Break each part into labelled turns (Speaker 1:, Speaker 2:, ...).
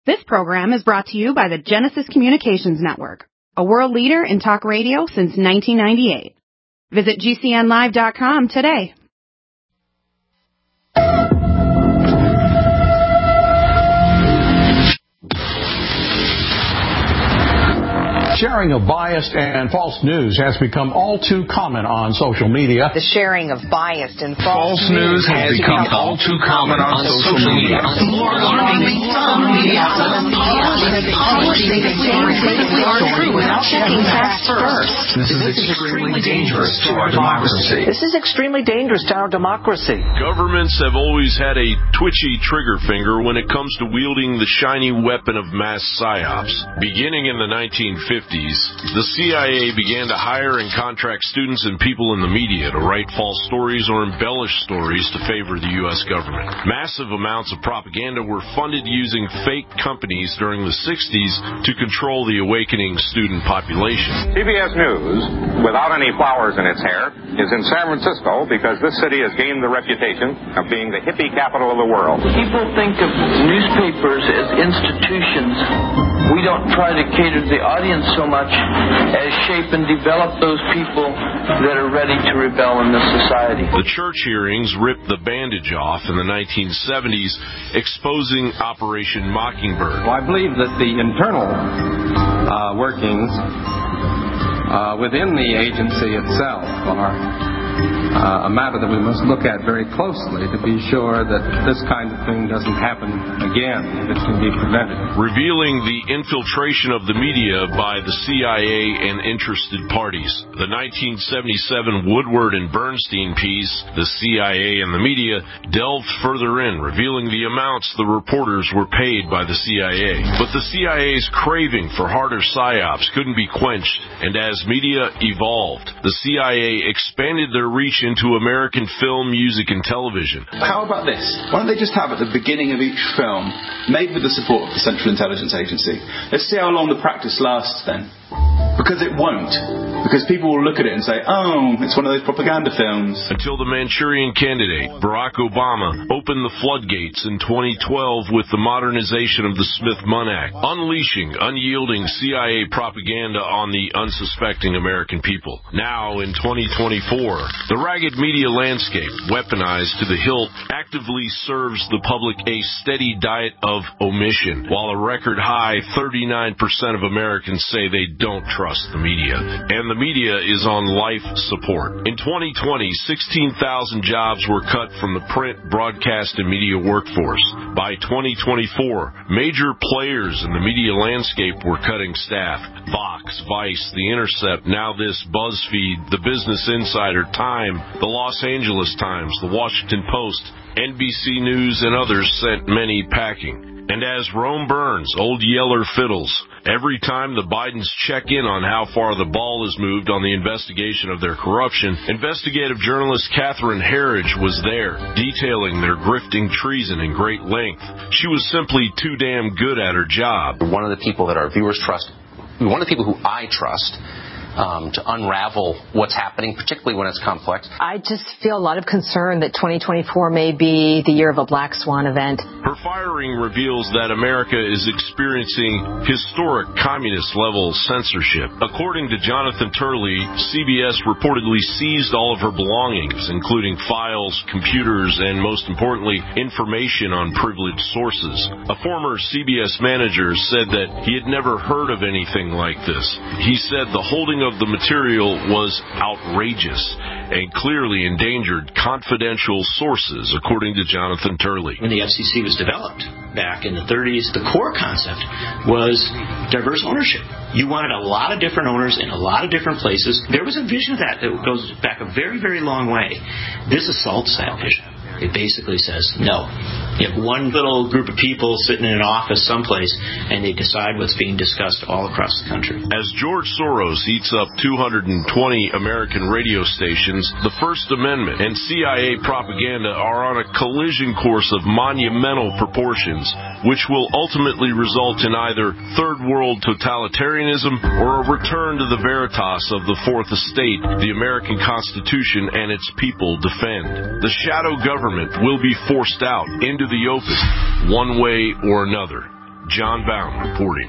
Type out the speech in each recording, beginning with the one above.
Speaker 1: This program is brought to you by the Genesis Communications Network, a world leader in talk radio since 1998. Visit GCNlive.com today.
Speaker 2: Sharing of biased and false news has become all too common on social media.
Speaker 3: The sharing of biased and false
Speaker 4: news has become all too common on social media.
Speaker 5: More alarmingly, some media outlets are true without checking facts first.
Speaker 4: This is extremely dangerous to our democracy.
Speaker 6: This is extremely dangerous to our democracy.
Speaker 7: Governments have always had a twitchy trigger finger when it comes to wielding the shiny weapon of mass psyops. Beginning in the 1950s, the CIA began to hire and contract students and people in the media to write false stories or embellish stories to favor the U.S. government. Massive amounts of propaganda were funded using fake companies during the 60s to control the awakening student population.
Speaker 8: CBS News, without any flowers in its hair, is in San Francisco because this city has gained the reputation of being the hippie capital of the world.
Speaker 6: People think of newspapers as institutions. We don't try to cater to the audience so much as shape and develop those people that are ready to rebel in this society.
Speaker 7: The church hearings ripped the bandage off in the 1970s, exposing Operation Mockingbird.
Speaker 9: Well, I believe that the internal workings within the agency itself are a matter that we must look at very closely to be sure that this kind of thing doesn't happen again, if it can be prevented.
Speaker 7: Revealing the infiltration of the media by the CIA and interested parties. The 1977 Woodward and Bernstein piece, The CIA and the Media, delved further in, revealing the amounts the reporters were paid by the CIA. But the CIA's craving for harder psyops couldn't be quenched, and as media evolved, the CIA expanded their reach into American film, music, and television.
Speaker 10: How about this? Why don't they just have at the beginning of each film, made with the support of the Central Intelligence Agency, let's see how long the practice lasts then. Because it won't. Because people will look at it and say, oh, it's one of those propaganda films.
Speaker 7: Until the Manchurian Candidate, Barack Obama, opened the floodgates in 2012 with the modernization of the Smith-Munn Act, unleashing unyielding CIA propaganda on the unsuspecting American people. Now, in 2024, the ragged media landscape, weaponized to the hilt, actively serves the public a steady diet of omission, while a record high 39% of Americans say they don't trust the media. And the media is on life support. In 2020, 16,000 jobs were cut from the print, broadcast, and media workforce. By 2024, major players in the media landscape were cutting staff. Vox, Vice, The Intercept, Now This, BuzzFeed, The Business Insider, Time, The Los Angeles Times, The Washington Post, NBC News, and others sent many packing. And as Rome burns, old Yeller fiddles. Every time the Bidens check in on how far the ball has moved on the investigation of their corruption, investigative journalist Catherine Herridge was there, detailing their grifting treason in great length. She was simply too damn good at her job.
Speaker 11: One of the people that our viewers trust, one of the people who I trust, to unravel what's happening, particularly when it's complex.
Speaker 3: I just feel a lot of concern that 2024 may be the year of a black swan event.
Speaker 7: Her firing reveals that America is experiencing historic communist-level censorship. According to Jonathan Turley, CBS reportedly seized all of her belongings, including files, computers, and most importantly, information on privileged sources. A former CBS manager said that he had never heard of anything like this. He said the holding of the material was outrageous and clearly endangered confidential sources, according to Jonathan Turley.
Speaker 12: When the FCC was developed back in the 30s, the core concept was diverse ownership. You wanted a lot of different owners in a lot of different places. There was a vision of that goes back a very, very long way. This assaults that vision. It basically says no. You have one little group of people sitting in an office someplace, and they decide what's being discussed all across the country.
Speaker 7: As George Soros eats up 220 American radio stations, the First Amendment and CIA propaganda are on a collision course of monumental proportions, which will ultimately result in either third world totalitarianism or a return to the veritas of the Fourth Estate the American Constitution and its people defend. The shadow government will be forced out into the open, one way or another. John Bowne reporting.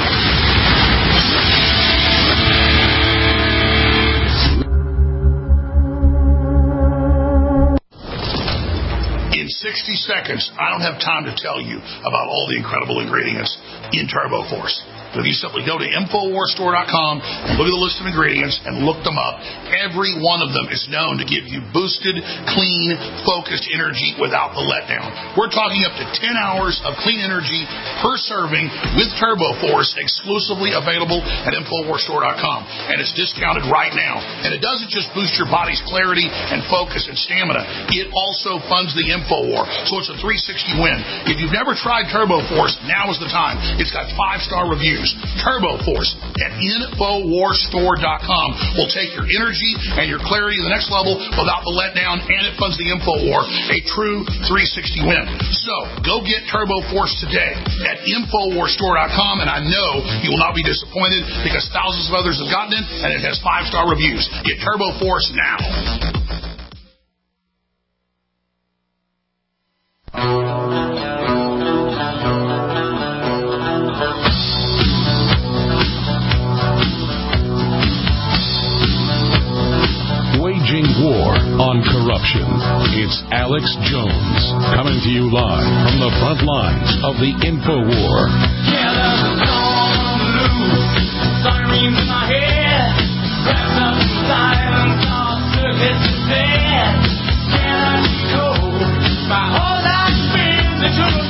Speaker 13: In 60 seconds, I don't have time to tell you about all the incredible ingredients in Turbo Force. But if you simply go to InfoWarsStore.com and look at the list of ingredients and look them up, every one of them is known to give you boosted, clean, focused energy without the letdown. We're talking up to 10 hours of clean energy per serving with Turbo Force, exclusively available at InfoWarsStore.com. And it's discounted right now. And it doesn't just boost your body's clarity and focus and stamina. It also funds the InfoWar. So it's a 360 win. If you've never tried Turbo Force, now is the time. It's got 5-star reviews. Turbo Force at InfoWarsStore.com will take your energy and your clarity to the next level without the letdown, and it funds the InfoWar, a true 360 win. So go get Turbo Force today at InfoWarsStore.com, and I know you will not be disappointed because thousands of others have gotten it, and it has 5-star reviews. Get Turbo Force now.
Speaker 2: Waging war on corruption. It's Alex Jones coming to you live from the front lines of the InfoWar.
Speaker 5: Sirens in my head, wrapped up in silence, all circuits is dead. Can I be cold? My whole life spins into a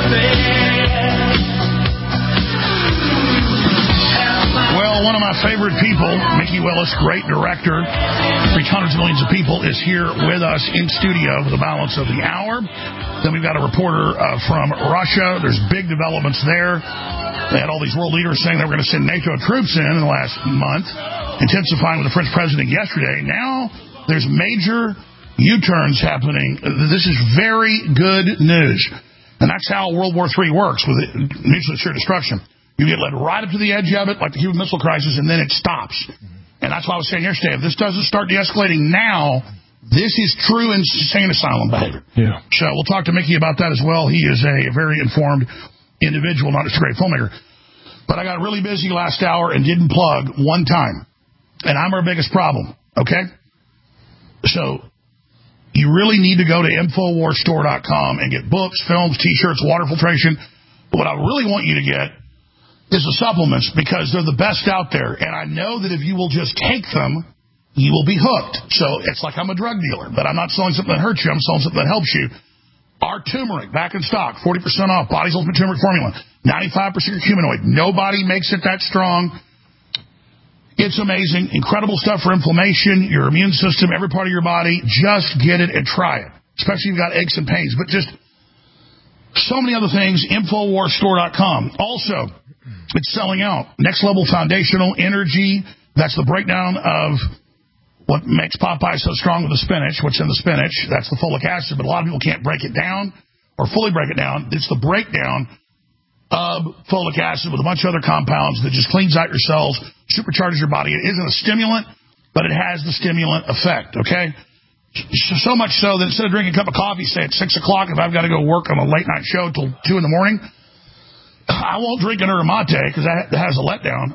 Speaker 13: Well, one of my favorite people, Mickey Willis, great director, reached hundreds of millions of people, is here with us in studio for the balance of the hour. Then we've got a reporter from Russia. There's big developments there. They had all these world leaders saying they were going to send NATO troops in the last month, intensifying with the French president yesterday. Now there's major U-turns happening. This is very good news. And that's how World War III works with mutually assured destruction. You get led right up to the edge of it, like the Cuban Missile Crisis, and then it stops. And that's why I was saying yesterday, if this doesn't start de-escalating now, this is true insane asylum behavior.
Speaker 2: Yeah.
Speaker 13: So we'll talk to Mickey about that as well. He is a very informed individual, not just a great filmmaker. But I got really busy last hour and didn't plug one time. And I'm our biggest problem, okay? So you really need to go to InfoWarsStore.com and get books, films, T-shirts, water filtration. But what I really want you to get is the supplements, because they're the best out there. And I know that if you will just take them, you will be hooked. So it's like I'm a drug dealer, but I'm not selling something that hurts you. I'm selling something that helps you. Our turmeric, back in stock, 40% off, Body's Ultimate Turmeric Formula, 95% curcuminoid. Nobody makes it that strong. It's amazing. Incredible stuff for inflammation, your immune system, every part of your body. Just get it and try it, especially if you've got aches and pains. But just so many other things, InfoWarsStore.com. Also, it's selling out. Next Level Foundational Energy. That's the breakdown of what makes Popeye so strong with the spinach, what's in the spinach. That's the folic acid, but a lot of people can't break it down or fully break it down. It's the breakdown of folic acid with a bunch of other compounds that just cleans out your cells, supercharges your body. It isn't a stimulant, but it has the stimulant effect, okay? So much so that instead of drinking a cup of coffee, say at 6 o'clock, if I've got to go work on a late-night show till 2 in the morning, I won't drink an yerba mate because that has a letdown.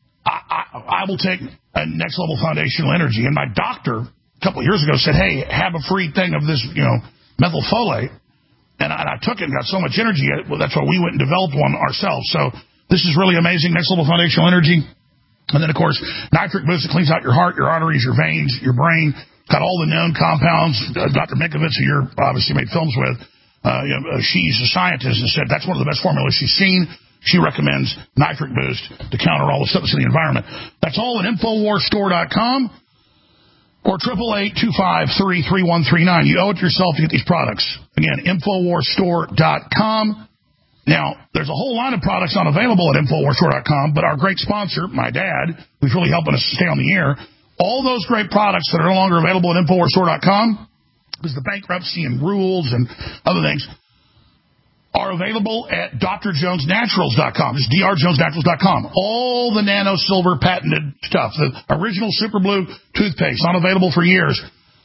Speaker 13: I will take a Next Level Foundational Energy. And my doctor a couple of years ago said, hey, have a free thing of this, methylfolate. And I took it and got so much energy. That's why we went and developed one ourselves. So this is really amazing. Next Level Foundational Energy. And then, of course, Nitric Boost. It cleans out your heart, your arteries, your veins, your brain. Got all the known compounds. Dr. Mikovits, who you're obviously made films with, she's a scientist and said that's one of the best formulas she's seen. She recommends Nitric Boost to counter all the stuff that's in the environment. That's all at InfoWarsStore.com or 888-253-3139. You owe it to yourself to get these products. Again, InfoWarsStore.com. Now, there's a whole line of products not available at InfoWarsStore.com, but our great sponsor, my dad, who's really helping us stay on the air, all those great products that are no longer available at InfoWarsStore.com, because the bankruptcy and rules and other things, are available at drjonesnaturals.com. It's drjonesnaturals.com. All the nano silver patented stuff. The original Super Blue toothpaste, not available for years.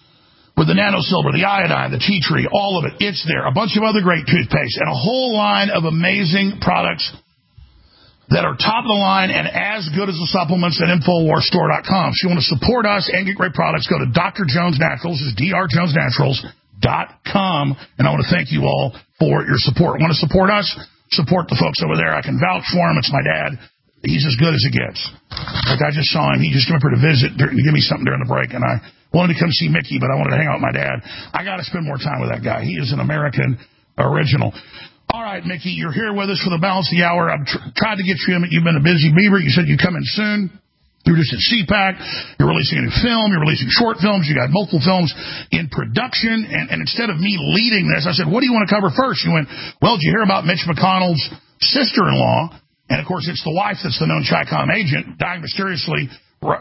Speaker 13: with the nano silver, the iodine, the tea tree, all of it. It's there. A bunch of other great toothpaste and a whole line of amazing products that are top of the line and as good as the supplements at InfoWarsStore.com. So you want to support us and get great products, go to Dr. Jones Naturals. It's drjonesnaturals.com. And I want to thank you all for your support. Want to support us? Support the folks over there. I can vouch for him. It's my dad. He's as good as it gets. Like, I just saw him. He just came up here to visit, to give me something during the break, and I wanted to come see Mickey, but I wanted to hang out with my dad. I got to spend more time with that guy. He is an American original. All right, Mickey, you're here with us for the balance of the hour. I've tried to get you in. You've been a busy beaver. You said you'd come in soon. You were just at CPAC. You're releasing a new film. You're releasing short films. You got multiple films in production. And instead of me leading this, I said, what do you want to cover first? You went, well, did you hear about Mitch McConnell's sister-in-law? And, of course, it's the wife that's the known Chi-Com agent, dying mysteriously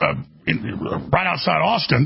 Speaker 13: right outside Austin.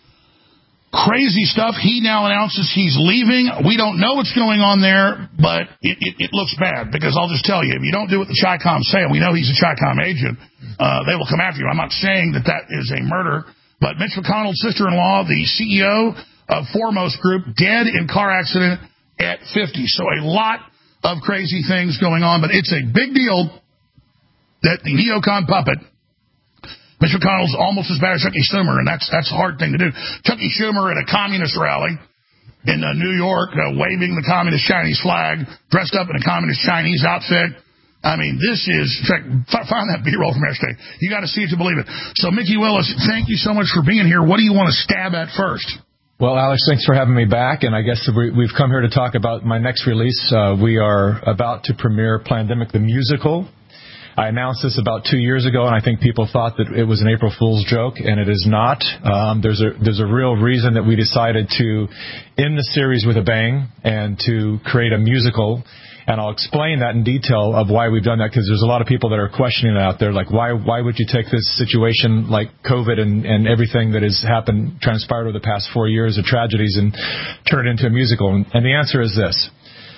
Speaker 13: Crazy stuff. He now announces he's leaving. We don't know what's going on there, but it looks bad, because I'll just tell you, if you don't do what the Chi-Com say, and we know he's a Chi-Com agent, they will come after you. I'm not saying that is a murder, but Mitch McConnell's sister-in-law, the CEO of Foremost Group, dead in car accident at 50. So a lot of crazy things going on, but it's a big deal that the neocon puppet, Mitch McConnell's almost as bad as Chucky Schumer, and that's a hard thing to do. Chucky Schumer at a communist rally in New York, waving the communist Chinese flag, dressed up in a communist Chinese outfit. I mean, this is, in fact, find that B-roll from yesterday. You got to see it to believe it. So, Mickey Willis, thank you so much for being here. What do you want to stab at first?
Speaker 14: Well, Alex, thanks for having me back, and I guess we've come here to talk about my next release. We are about to premiere Plandemic the Musical. I announced this about 2 years ago, and I think people thought that it was an April Fool's joke, and it is not. There's a real reason that we decided to end the series with a bang and to create a musical, and I'll explain that in detail of why we've done that, because there's a lot of people that are questioning it out there, like why would you take this situation like COVID and everything that has transpired over the past 4 years of tragedies and turn it into a musical? And the answer is this.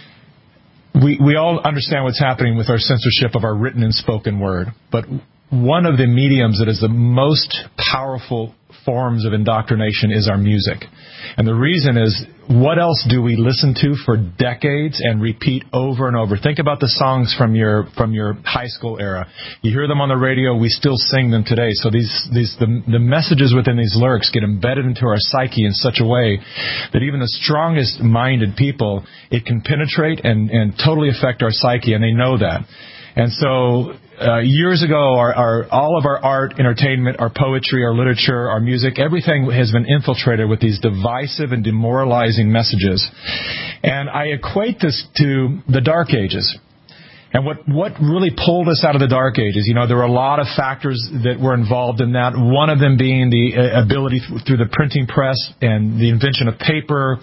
Speaker 14: We all understand what's happening with our censorship of our written and spoken word, but one of the mediums that is the most powerful forms of indoctrination is our music. And the reason is, what else do we listen to for decades and repeat over and over? Think about the songs from your high school era. You hear them on the radio, we still sing them today. So the messages within these lyrics get embedded into our psyche in such a way that even the strongest minded people, it can penetrate and totally affect our psyche, and they know that. And so years ago, all of our art, entertainment, our poetry, our literature, our music, everything has been infiltrated with these divisive and demoralizing messages. And I equate this to the Dark Ages. And what really pulled us out of the Dark Ages, there were a lot of factors that were involved in that. One of them being the ability through the printing press and the invention of paper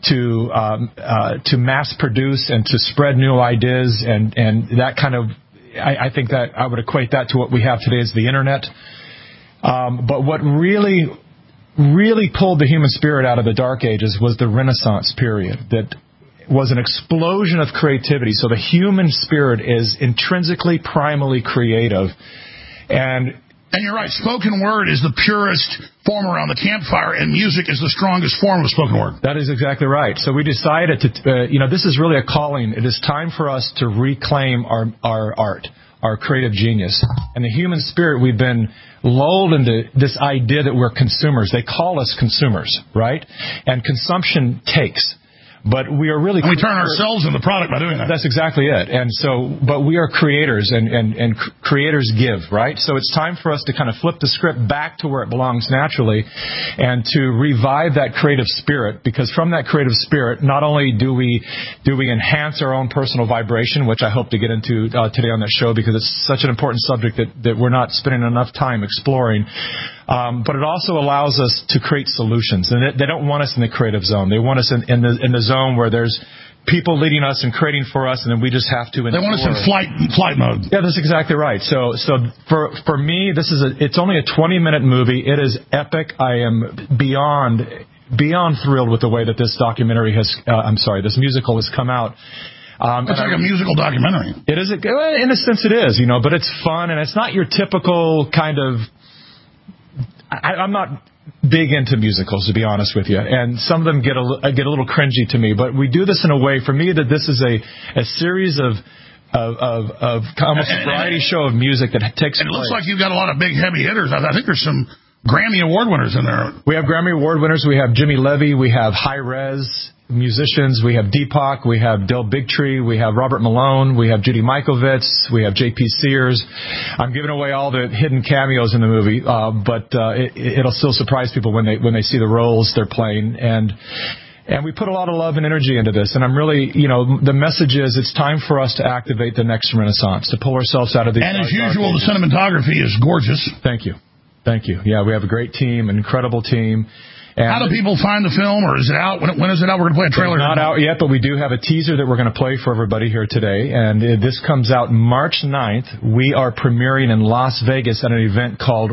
Speaker 14: to mass produce and to spread new ideas and that kind of. I think that I would equate that to what we have today as the Internet. But what really pulled the human spirit out of the Dark Ages was the Renaissance period. That was an explosion of creativity. So the human spirit is intrinsically, primally creative. And you're right, spoken word is the purest form around the campfire, and music is the strongest form of spoken word. That is exactly right. So we decided to, this is really a calling. It is time for us to reclaim our art, our creative genius. And the human spirit, we've been lulled into this idea that we're consumers. They call us consumers, right? And consumption takes. But we are really... And we turn ourselves into the product by doing that. That's exactly it. And so, but we are creators, and creators give, right? So it's time for us to kind of flip the script back to where it belongs naturally and to revive that creative spirit, because from that creative spirit, not only do we enhance our own personal vibration, which I hope to get into today on that show, because it's such an important subject that we're not spending enough time exploring, but it also allows us to create solutions. And they don't want us in the creative zone. They want us in the zone where there's people leading us and creating for us, and then we just have to. They want us in flight mode. Yeah, that's exactly right. So for me, it's only a 20-minute movie. It is epic. I am beyond thrilled with the way that this documentary this musical has come out. It's like a musical documentary. It is. In a sense, it is. But it's fun, and it's not your typical kind of. I'm not big into musicals, to be honest with you, and some of them get a little cringy to me. But we do this in a way, for me, that this is a series of almost a variety show of music that takes place.
Speaker 13: And it looks like you've got a lot of big heavy hitters. I think there's some Grammy Award winners in there.
Speaker 14: We have Grammy Award winners. We have Jimmy Levy. We have High Res musicians. We have Deepak. We have Del Bigtree. We have Robert Malone. We have Judy Mikovits. We have J.P. Sears. I'm giving away all the hidden cameos in the movie, but it'll still surprise people when they see the roles they're playing. And we put a lot of love and energy into this. And I'm really, the message is it's time for us to activate the next Renaissance, to pull ourselves out of these.
Speaker 13: And as usual, the cinematography is gorgeous.
Speaker 14: Thank you. Yeah, we have a great team, an incredible team. And
Speaker 13: how do people find the film, or is it out? When is it out? We're going to play a trailer.
Speaker 14: It's not out yet, but we do have a teaser that we're going to play for everybody here today. And this comes out March 9th. We are premiering in Las Vegas at an event called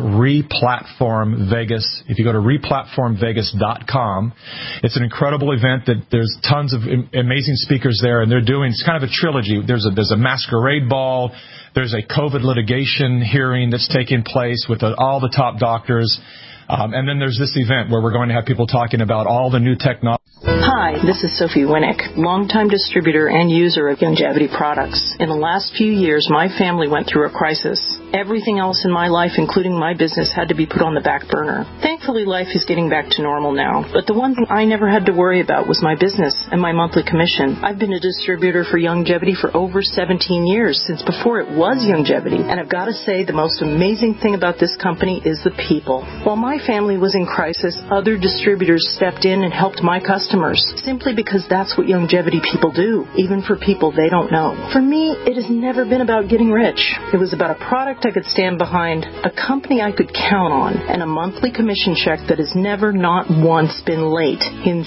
Speaker 14: Replatform Vegas. If you go to replatformvegas.com, it's an incredible event that there's tons of amazing speakers there, and they're doing, it's kind of a trilogy. There's a masquerade ball. There's a COVID litigation hearing that's taking place with all the top doctors. And then there's this event where we're going to have people talking about all the new technology.
Speaker 15: Hi, this is Sophie Winnick, longtime distributor and user of Youngevity products. In the last few years, my family went through a crisis. Everything else in my life, including my business, had to be put on the back burner. Thankfully, life is getting back to normal now. But the one thing I never had to worry about was my business and my monthly commission. I've been a distributor for Youngevity for over 17 years, since before it was Youngevity. And I've got to say, the most amazing thing about this company is the people. While my family was in crisis, other distributors stepped in and helped my customers, simply because that's what Youngevity people do, even for people they don't know. For me, it has never been about getting rich. It was about a product I could stand behind, a company I could count on, and a monthly commission check that has never, not once, been late in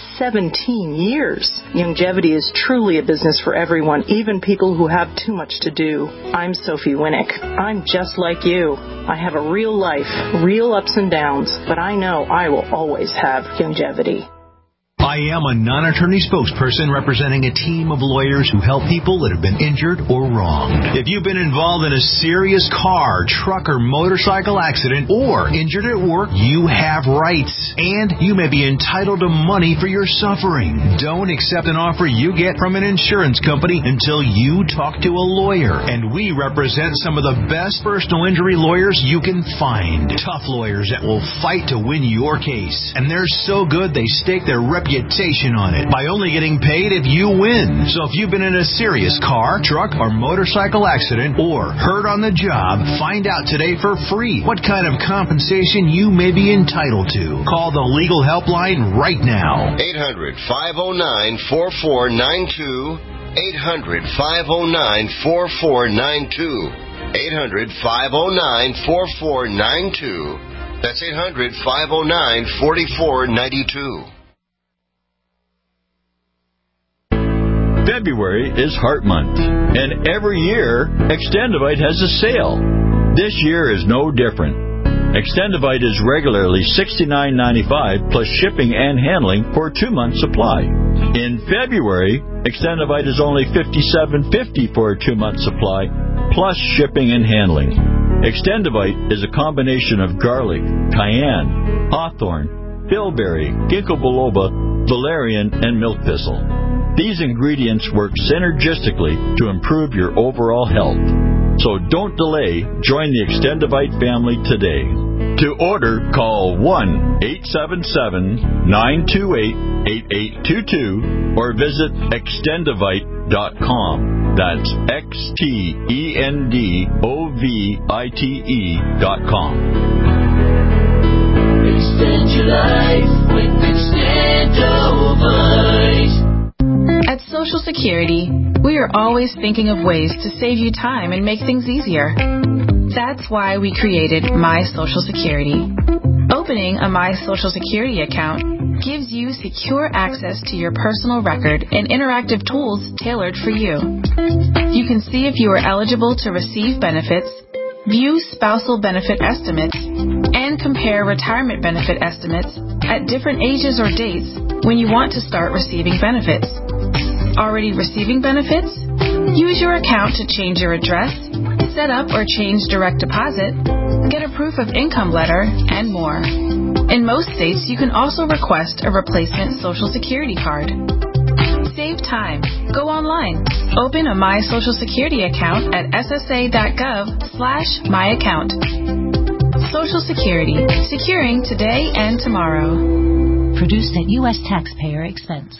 Speaker 15: 17 years. Youngevity is truly a business for everyone, even people who have too much to do. I'm Sophie Winnick. I'm just like you. I have a real life, real ups and downs, but I know I will always have Youngevity.
Speaker 16: I am a non-attorney spokesperson representing a team of lawyers who help people that have been injured or wronged. If you've been involved in a serious car, truck, or motorcycle accident, or injured at work, you have rights, and you may be entitled to money for your suffering. Don't accept an offer you get from an insurance company until you talk to a lawyer, and we represent some of the best personal injury lawyers you can find. Tough lawyers that will fight to win your case, and they're so good they stake their reputation on it by only getting paid if you win. So if you've been in a serious car, truck, or motorcycle accident, or hurt on the job, find out today for free what kind of compensation you may be entitled to. Call the legal helpline right now.
Speaker 17: 800-509-4492. 800-509-4492. 800-509-4492. That's 800-509-4492.
Speaker 18: February is Heart Month, and every year, Extendivite has a sale. This year is no different. Extendivite is regularly $69.95 plus shipping and handling for a 2-month supply. In February, Extendivite is only $57.50 for a 2-month supply plus shipping and handling. Extendivite is a combination of garlic, cayenne, hawthorn, bilberry, ginkgo biloba, valerian, and milk thistle. These ingredients work synergistically to improve your overall health. So don't delay. Join the Extendivite family today. To order, call 1-877-928-8822 or visit extendivite.com. That's XTENDOVITE.com.
Speaker 5: Extend your life with Extendivite.
Speaker 19: At Social Security, we are always thinking of ways to save you time and make things easier. That's why we created My Social Security. Opening a My Social Security account gives you secure access to your personal record and interactive tools tailored for you. You can see if you are eligible to receive benefits, view spousal benefit estimates, and compare retirement benefit estimates at different ages or dates when you want to start receiving benefits. Already receiving benefits? Use your account to change your address, set up or change direct deposit, get a proof of income letter, and more. In most states, you can also request a replacement Social Security card. Save time. Go online. Open a My Social Security account at ssa.gov/myaccount. Social Security. Securing today and tomorrow.
Speaker 20: Produced at U.S. taxpayer expense.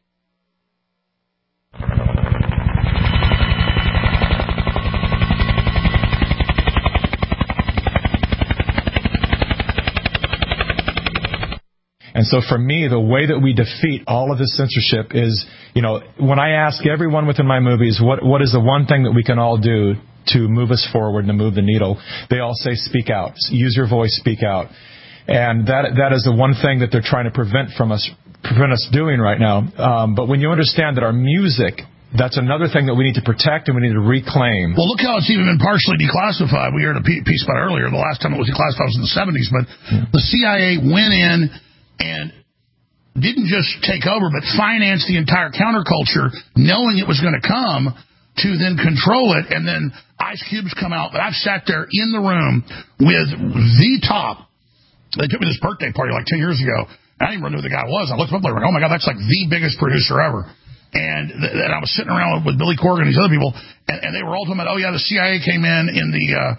Speaker 14: And so for me, the way that we defeat all of this censorship is, when I ask everyone within my movies, what is the one thing that we can all do to move us forward and to move the needle, they all say, speak out. Use your voice, speak out. And that is the one thing that they're trying to prevent us doing right now. But when you understand that our music, that's another thing that we need to protect and we need to reclaim.
Speaker 13: Well, look how it's even been partially declassified. We heard a piece about it earlier. The last time it was declassified was in the 70s, but the CIA went in and didn't just take over, but financed the entire counterculture, knowing it was going to come, to then control it, and then Ice Cube's come out. But I've sat there in the room with the top. They took me to this birthday party like 10 years ago. I didn't even know who the guy was. I looked him up like, oh my God, that's like the biggest producer ever. And I was sitting around with Billy Corgan and these other people, and they were all talking about, oh yeah, the CIA came in the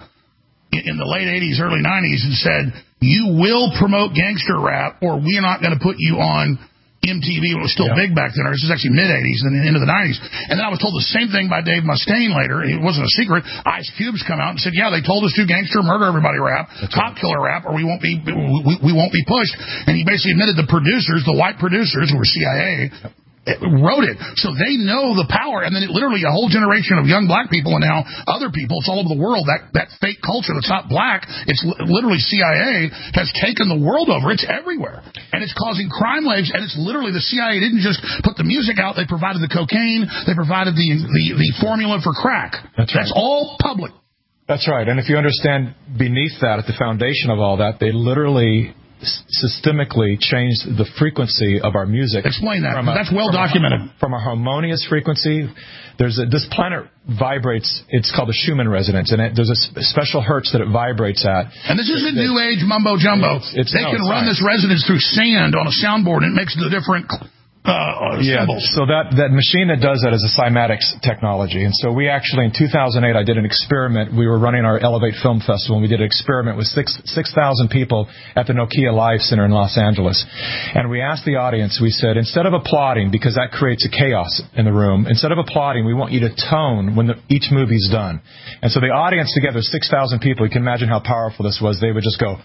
Speaker 13: late 80s, early 90s and said, you will promote gangster rap or we're not going to put you on MTV. It was still big back then. This is actually mid-80s and into the 90s. And then I was told the same thing by Dave Mustaine later. It wasn't a secret. Ice Cube's come out and said, yeah, they told us to gangster, murder everybody rap, cop killer rap, or we won't be pushed. And he basically admitted the producers, the white producers who were CIA, wrote it. So they know the power. And then literally a whole generation of young black people and now other people, it's all over the world, that fake culture that's not black, it's literally CIA, has taken the world over. It's everywhere. And it's causing crime waves. And it's literally the CIA didn't just put the music out. They provided the cocaine. They provided the formula for crack. That's all public.
Speaker 14: That's right. And if you understand beneath that, at the foundation of all that, they literally systemically change the frequency of our music.
Speaker 13: Explain that. That's well documented.
Speaker 14: From a harmonious frequency, this planet vibrates. It's called the Schumann resonance, and there's a special hertz that it vibrates at.
Speaker 13: And this isn't new age mumbo jumbo. They can run this resonance through sand on a soundboard, and it makes the different symbols.
Speaker 14: So that machine that does that is a cymatics technology. And so we actually, in 2008, I did an experiment. We were running our Elevate Film Festival, and we did an experiment with 6,000 people at the Nokia Live Center in Los Angeles. And we asked the audience, we said, instead of applauding, because that creates a chaos in the room, instead of applauding, we want you to tone when each movie's done. And so the audience together, 6,000 people, you can imagine how powerful this was. They would just go,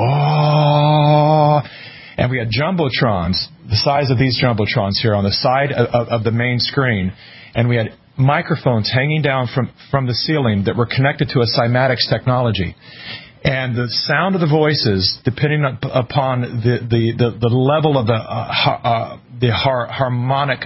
Speaker 14: oh. And we had jumbotrons, the size of these jumbotrons here on the side of the main screen. And we had microphones hanging down from the ceiling that were connected to a cymatics technology. And the sound of the voices, depending upon the level of the harmonic,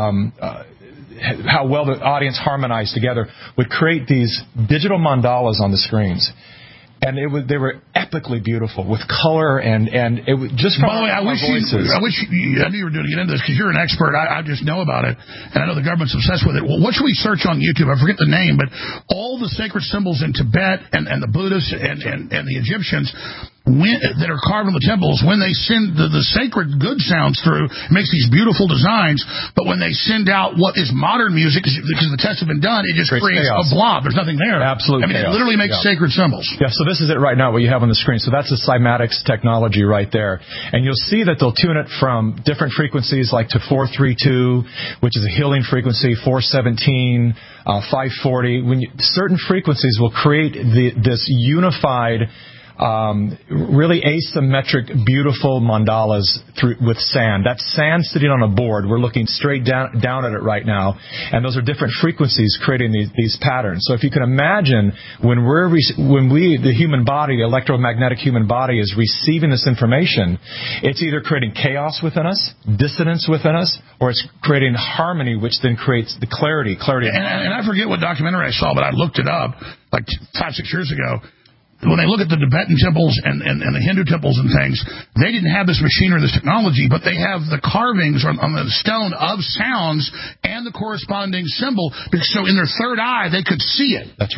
Speaker 14: how well the audience harmonized together, would create these digital mandalas on the screens. And they were epically beautiful with color and it was just from
Speaker 13: By the way, I wish I knew you were doing to get into this because you're an expert. I just know about it, and I know the government's obsessed with it. Well, what should we search on YouTube? I forget the name, but all the sacred symbols in Tibet and the Buddhists and the Egyptians that are carved on the temples, when they send the sacred good sounds through, it makes these beautiful designs. But when they send out what is modern music, because the tests have been done, it just creates a blob. There's nothing there.
Speaker 14: Absolute
Speaker 13: chaos. It literally makes sacred symbols.
Speaker 14: Yeah, so this is it right now, what you have on the screen. So that's the cymatics technology right there. And you'll see that they'll tune it from different frequencies, like to 432, which is a healing frequency, 417, 540. Certain frequencies will create this unified, really asymmetric, beautiful mandalas with sand. That's sand sitting on a board. We're looking straight down at it right now, and those are different frequencies creating these patterns. So if you can imagine when the human body, the electromagnetic human body, is receiving this information, it's either creating chaos within us, dissonance within us, or it's creating harmony, which then creates the clarity.
Speaker 13: And I forget what documentary I saw, but I looked it up like 5-6 years ago. When they look at the Tibetan temples and the Hindu temples and things, they didn't have this machine or this technology, but they have the carvings on the stone of sounds and the corresponding symbol. So in their third eye, they could see it.
Speaker 14: That's right.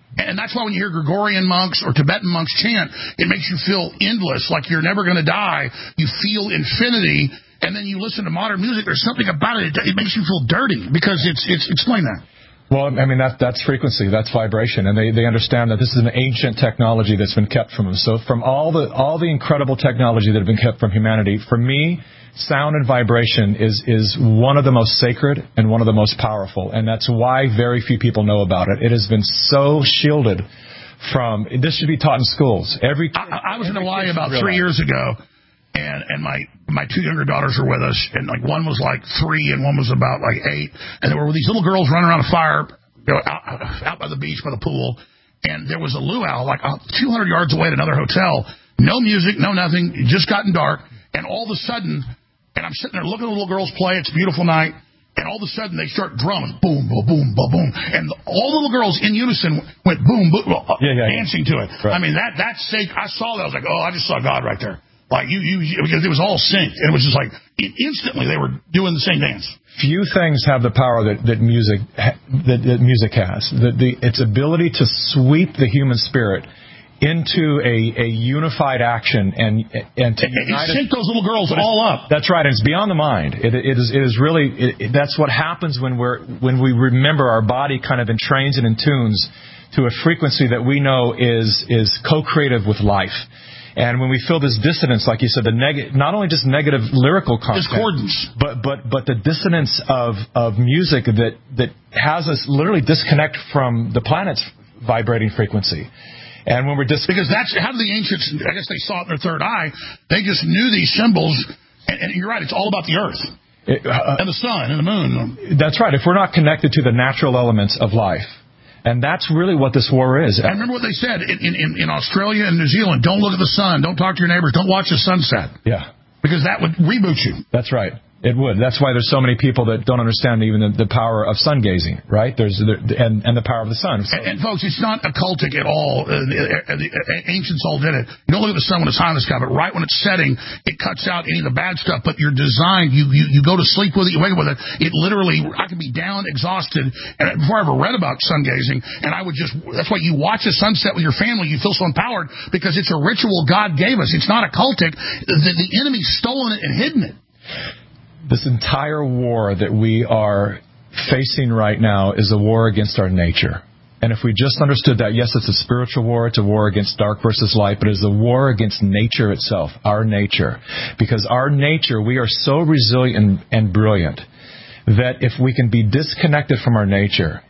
Speaker 13: And that's why when you hear Gregorian monks or Tibetan monks chant, it makes you feel endless, like you're never going to die. You feel infinity. And then you listen to modern music, there's something about it. It makes you feel dirty because it's explain that.
Speaker 14: Well, I mean, that's frequency, that's vibration, and they understand that this is an ancient technology that's been kept from them. So from all the incredible technology that have been kept from humanity, for me, sound and vibration is one of the most sacred and one of the most powerful, and that's why very few people know about it. It has been so shielded from. This should be taught in schools.
Speaker 13: I was in Hawaii about 3 years ago, and my two younger daughters were with us, and like one was like 3 and one was about like 8, and there were these little girls running around a fire, out by the beach by the pool, and there was a luau like 200 yards away at another hotel. No music, no nothing. It just gotten dark, and all of a sudden, and I'm sitting there looking at the little girls play. It's a beautiful night. And all of a sudden, they start drumming, boom, boom, boom, boom, boom, and all the little girls in unison went boom, boom, dancing to it. Right. I mean, that's sick. I saw that. I was like, oh, I just saw God right there. Like because it was all synced, and it was just like instantly they were doing the same dance.
Speaker 14: Few things have the power that music has. Its ability to sweep the human spirit into a unified action and to
Speaker 13: sync those little girls all up.
Speaker 14: That's right. And it's beyond the mind. It is really that's what happens when we remember our body kind of entrains and intunes to a frequency that we know is co-creative with life. And when we feel this dissonance, like you said, not only just negative lyrical content,
Speaker 13: discordance,
Speaker 14: but the dissonance of music that has us literally disconnect from the planet's vibrating frequency. And when we're because
Speaker 13: that's how the ancients, I guess they saw it in their third eye. They just knew these symbols, and you're right, it's all about the earth and the sun and the moon.
Speaker 14: That's right. If we're not connected to the natural elements of life. And that's really what this war is.
Speaker 13: I remember what they said in Australia and New Zealand. Don't look at the sun. Don't talk to your neighbors. Don't watch the sunset.
Speaker 14: Yeah.
Speaker 13: Because that would reboot you.
Speaker 14: That's right. It would. That's why there's so many people that don't understand even the power of sun gazing, right? And the power of the sun. So.
Speaker 13: And folks, it's not occultic at all. The ancients all did it. You don't look at the sun when it's high in the sky, but right when it's setting, it cuts out any of the bad stuff. But you're designed. You go to sleep with it. You wake up with it. It literally, I could be down, exhausted, and before I ever read about sun gazing, and I would just. That's why you watch a sunset with your family. You feel so empowered because it's a ritual God gave us. It's not occultic. The enemy's stolen it and hidden it.
Speaker 14: This entire war that we are facing right now is a war against our nature. And if we just understood that, yes, it's a spiritual war, it's a war against dark versus light, but it's a war against nature itself, our nature. Because our nature, we are so resilient and brilliant that if we can be disconnected from our nature,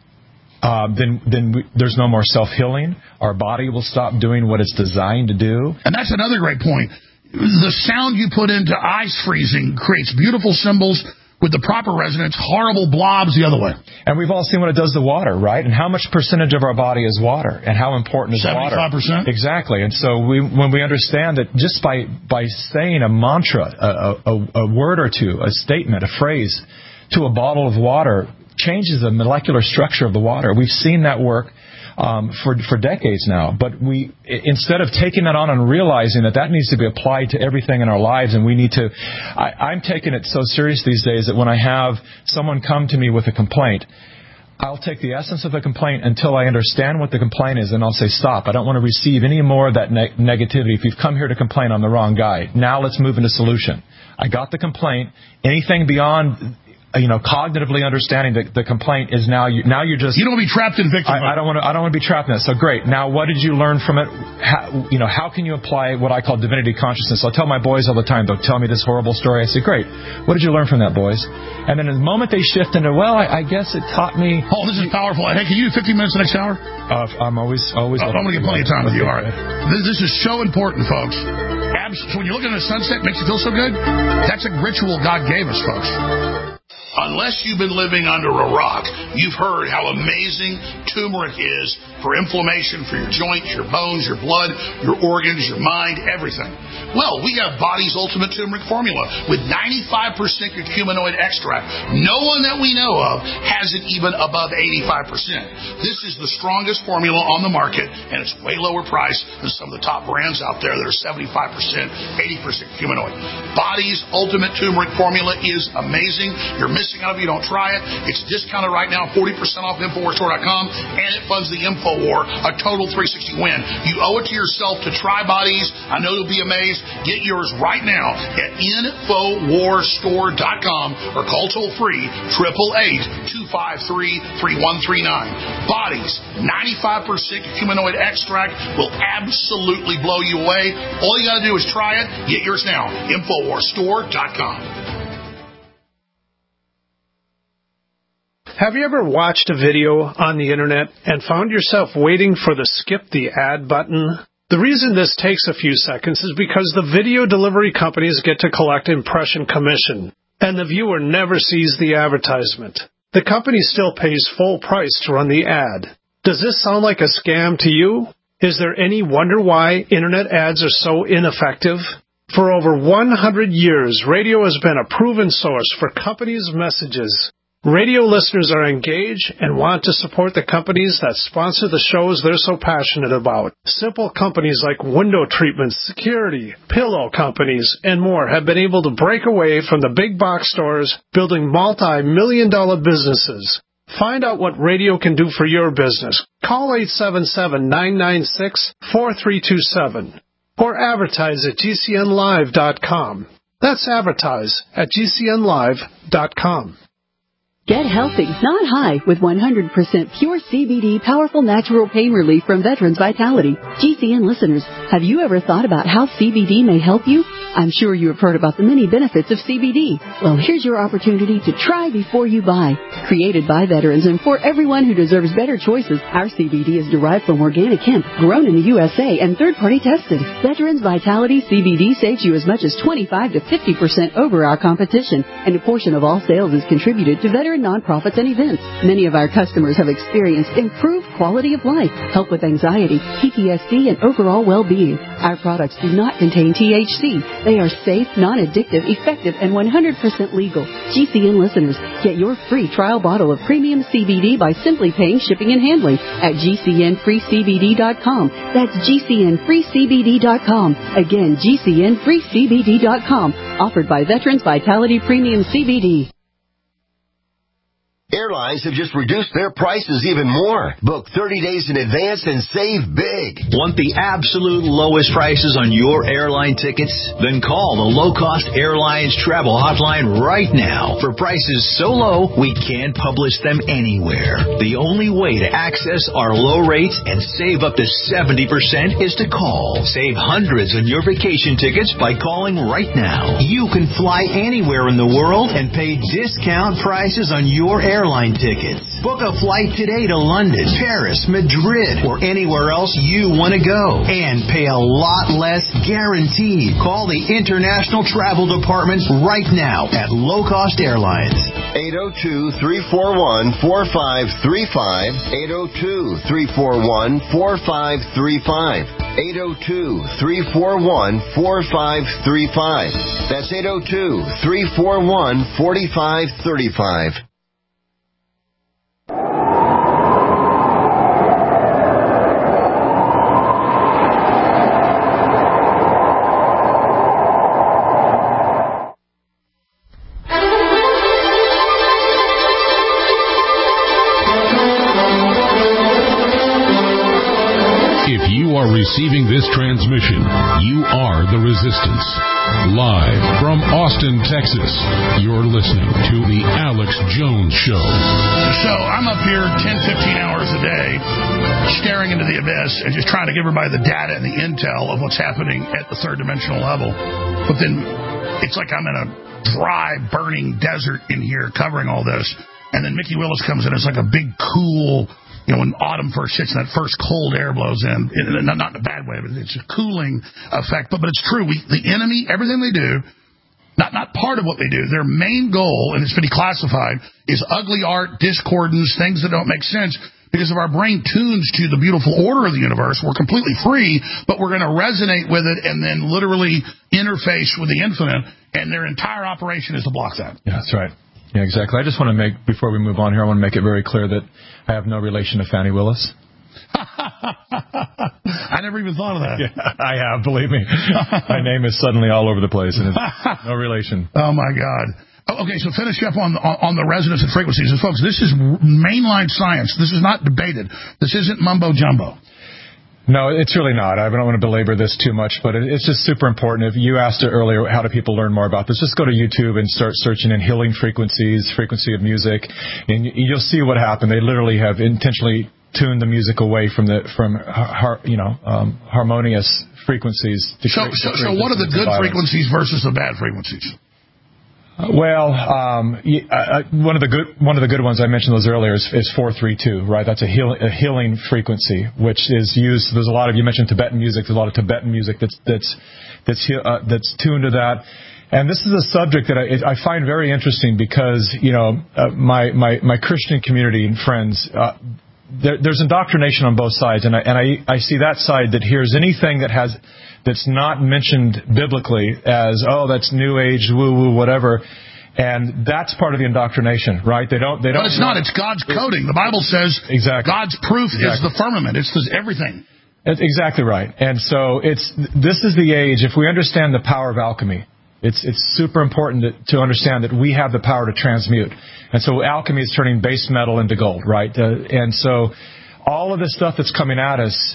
Speaker 14: then there's no more self-healing. Our body will stop doing what it's designed to do.
Speaker 13: And that's another great point. The sound you put into ice freezing creates beautiful symbols with the proper resonance, horrible blobs the other way.
Speaker 14: And we've all seen what it does to water, right? And how much percentage of our body is water, and how important is
Speaker 13: 75%?
Speaker 14: Water? 75%. Exactly. And so when we understand that just by saying a mantra, a word or two, a statement, a phrase to a bottle of water changes the molecular structure of the water. We've seen that work for decades now. But we, instead of taking that on and realizing that needs to be applied to everything in our lives, and we need to, I'm taking it so serious these days that when I have someone come to me with a complaint, I'll take the essence of the complaint until I understand what the complaint is, and I'll say, stop. I don't want to receive any more of that negativity. If you've come here to complain, I'm the wrong guy. Now let's move into solution. I got the complaint. Anything beyond cognitively understanding the complaint is now you're just...
Speaker 13: You don't want to be trapped in victim.
Speaker 14: I don't want to be trapped in it. So great. Now, what did you learn from it? How can you apply what I call divinity consciousness? I'll tell my boys all the time, they'll tell me this horrible story. I say, great. What did you learn from that, boys? And then the moment they shift into, I guess it taught me...
Speaker 13: Oh, this is powerful. Hey, can you do 15 minutes the next hour?
Speaker 14: I'm always... I'm going
Speaker 13: to get plenty of time with you. All right. This is so important, folks. So when you're looking at a sunset, it makes you feel so good. That's a ritual God gave us, folks. Unless you've been living under a rock, you've heard how amazing turmeric is for inflammation, for your joints, your bones, your blood, your organs, your mind, everything. Well, we have Body's Ultimate Turmeric Formula with 95% curcuminoid extract. No one that we know of has it even above 85%. This is the strongest formula on the market, and it's way lower price than some of the top brands out there that are 75%, 80% curcuminoid. Body's Ultimate Turmeric Formula is amazing. You're missing out if you don't try it. It's discounted right now now, 40% off InfoWarsStore.com, and it funds the InfoWar, a total 360 win. You owe it to yourself to try bodies. I know you'll be amazed. Get yours right now at InfoWarsStore.com or call toll-free 888-253-3139. Bodies, 95% humanoid extract will absolutely blow you away. All you got to do is try it. Get yours now. InfoWarsStore.com.
Speaker 21: Have you ever watched a video on the internet and found yourself waiting for the skip the ad button? The reason this takes a few seconds is because the video delivery companies get to collect impression commission, and the viewer never sees the advertisement. The company still pays full price to run the ad. Does this sound like a scam to you? Is there any wonder why internet ads are so ineffective? For over 100 years, radio has been a proven source for companies' messages. Radio listeners are engaged and want to support the companies that sponsor the shows they're so passionate about. Simple companies like window treatments, security, pillow companies, and more have been able to break away from the big box stores, building multi-million-dollar businesses. Find out what radio can do for your business. Call 877-996-4327 or advertise at GCNlive.com. That's advertise at GCNlive.com.
Speaker 22: Get healthy, not high, with 100% pure CBD powerful natural pain relief from Veterans Vitality. GCN listeners, have you ever thought about how CBD may help you? I'm sure you have heard about the many benefits of CBD. Well, here's your opportunity to try before you buy. Created by veterans and for everyone who deserves better choices, our CBD is derived from organic hemp, grown in the USA, and third-party tested. Veterans Vitality CBD saves you as much as 25 to 50% over our competition, and a portion of all sales is contributed to veteran nonprofits and events. Many of our customers have experienced improved quality of life, help with anxiety, PTSD, and overall well-being. Our products do not contain THC. They are safe, non-addictive, effective, and 100% legal. GCN listeners, get your free trial bottle of premium CBD by simply paying shipping and handling at GCNFreeCBD.com. That's GCNFreeCBD.com. Again, GCNFreeCBD.com. Offered by Veterans Vitality Premium CBD.
Speaker 17: Airlines have just reduced their prices even more. Book 30 days in advance and save big.
Speaker 16: Want the absolute lowest prices on your airline tickets? Then call the Low Cost Airlines Travel Hotline right now for prices so low we can't publish them anywhere. The only way to access our low rates and save up to 70% is to call. Save hundreds on your vacation tickets by calling right now. You can fly anywhere in the world and pay discount prices on your airline tickets. Book a flight today to London, Paris, Madrid, or anywhere else you want to go and pay a lot less guaranteed. Call the International Travel Department right now at Low Cost Airlines.
Speaker 17: 802-341-4535. 802-341-4535. 802-341-4535. That's 802-341-4535.
Speaker 2: Receiving this transmission, you are the Resistance. Live from Austin, Texas, you're listening to The Alex Jones Show.
Speaker 13: So I'm up here 10, 15 hours a day staring into the abyss and just trying to give everybody the data and the intel of what's happening at the third dimensional level. But then it's like I'm in a dry, burning desert in here covering all this. And then Mickey Willis comes in. It's like a big, cool... You know, when autumn first hits and that first cold air blows in, not in a bad way, but it's a cooling effect. But it's true. The enemy, everything they do, not part of what they do, their main goal, and it's been declassified, is ugly art, discordance, things that don't make sense. Because if our brain tunes to the beautiful order of the universe, we're completely free, but we're going to resonate with it and then literally interface with the infinite, and their entire operation is to block that.
Speaker 14: Yeah, that's right. Yeah, exactly. I just want to make, before we move on here, I want to make it very clear that I have no relation to Fannie Willis.
Speaker 13: I never even thought of that.
Speaker 14: Yeah, I have, believe me. My name is suddenly all over the place, and it's no relation.
Speaker 13: Oh, my God. Okay, so finish up on the resonance and frequencies. And folks, this is mainline science. This is not debated. This isn't mumbo-jumbo.
Speaker 14: No, it's really not. I don't want to belabor this too much, but it's just super important. If you asked it earlier, how do people learn more about this? Just go to YouTube and start searching in healing frequencies, frequency of music, and you'll see what happened. They literally have intentionally tuned the music away from harmonious frequencies.
Speaker 13: So what are the good frequencies versus the bad frequencies?
Speaker 14: Well, one of the good ones I mentioned those earlier is 432, right? That's a healing frequency, which is used. There's a lot of, you mentioned Tibetan music. There's a lot of Tibetan music that's tuned to that. And this is a subject that I find very interesting because my Christian community and friends. There's indoctrination on both sides, and I see that side that hears anything that's not mentioned biblically as, oh, that's New Age, woo-woo, whatever. And that's part of the indoctrination, right? They don't. But
Speaker 13: it's not. It's God's coding. The Bible says God's proof is the firmament. It's everything.
Speaker 14: That's exactly right. And so this is the age, if we understand the power of alchemy, it's super important to understand that we have the power to transmute. And so alchemy is turning base metal into gold, right? And so all of this stuff that's coming at us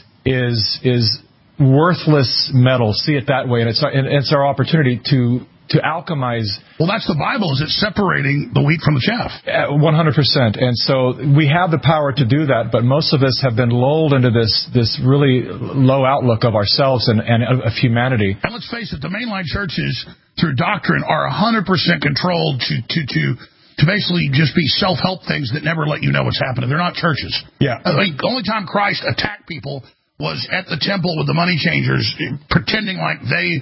Speaker 14: is worthless metal. See it that way, and it's our opportunity to alchemize.
Speaker 13: Well, that's the Bible. Is it separating the wheat from the chaff?
Speaker 14: 100%. And so we have the power to do that, but most of us have been lulled into this really low outlook of ourselves and of humanity.
Speaker 13: And let's face it, the mainline churches, through doctrine, are 100% controlled to basically just be self-help things that never let you know what's happening. They're not churches.
Speaker 14: Yeah.
Speaker 13: I mean, the only time Christ attacked people was at the temple with the money changers, pretending like they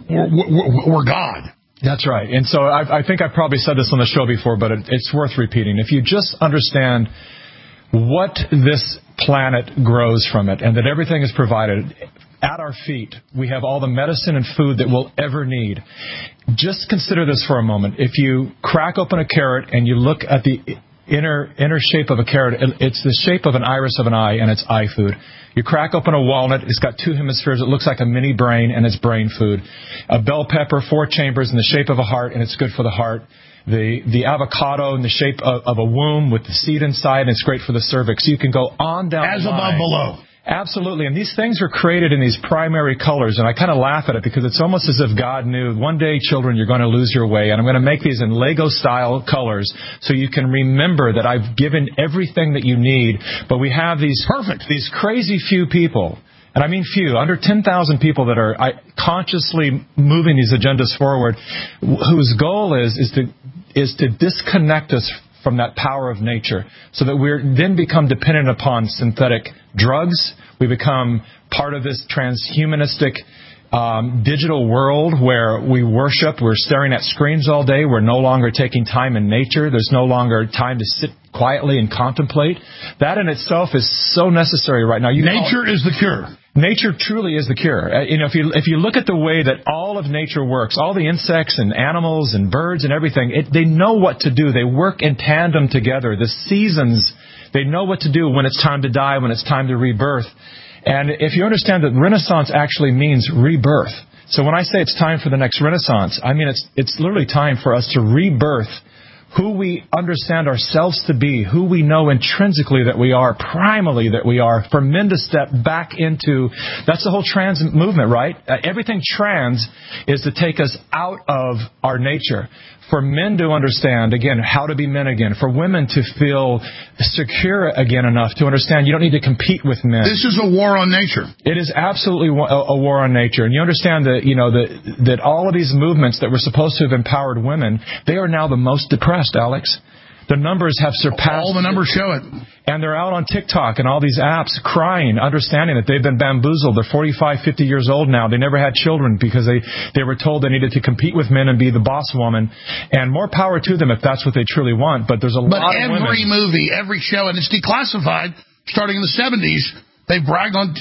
Speaker 13: were God.
Speaker 14: That's right. And so I think I've probably said this on the show before, but it's worth repeating. If you just understand what this planet grows from it and that everything is provided at our feet, we have all the medicine and food that we'll ever need. Just consider this for a moment. If you crack open a carrot and you look at the inner shape of a carrot, it's the shape of an iris of an eye, and it's eye food. You crack open a walnut, it's got two hemispheres, it looks like a mini brain, and it's brain food. A bell pepper, 4 chambers in the shape of a heart, and it's good for the heart. The avocado in the shape of a womb with the seed inside, and it's great for the cervix. You can go on down
Speaker 13: as
Speaker 14: the line.
Speaker 13: Above, below.
Speaker 14: Absolutely. And these things are created in these primary colors. And I kind of laugh at it because it's almost as if God knew, one day, children, you're going to lose your way. And I'm going to make these in Lego-style colors so you can remember that I've given everything that you need. But we have these crazy few people. And I mean few, under 10,000 people that are consciously moving these agendas forward, whose goal is to disconnect us from that power of nature, so that we then become dependent upon synthetic drugs. We become part of this transhumanistic digital world where we worship. We're staring at screens all day. We're no longer taking time in nature. There's no longer time to sit quietly and contemplate. That in itself is so necessary right now.
Speaker 13: Nature is the cure.
Speaker 14: Nature truly is the cure. If you look at the way that all of nature works, all the insects and animals and birds and everything, they know what to do. They work in tandem together. The seasons, they know what to do when it's time to die, when it's time to rebirth. And if you understand that Renaissance actually means rebirth. So when I say it's time for the next Renaissance, I mean it's literally time for us to rebirth who we understand ourselves to be, who we know intrinsically that we are, primally that we are, for men to step back into. That's the whole trans movement, right? Everything trans is to take us out of our nature. For men to understand, again, how to be men again. For women to feel secure again enough to understand you don't need to compete with men.
Speaker 13: This is a war on nature.
Speaker 14: It is absolutely a war on nature. And you understand that, that all of these movements that were supposed to have empowered women, they are now the most depressed, Alex. The numbers have surpassed...
Speaker 13: All the numbers show it.
Speaker 14: And they're out on TikTok and all these apps crying, understanding that they've been bamboozled. They're 45, 50 years old now. They never had children because they were told they needed to compete with men and be the boss woman. And more power to them if that's what they truly want. But there's a lot of women...
Speaker 13: But every movie, every show, and it's declassified, starting in the 70s, they've bragged on...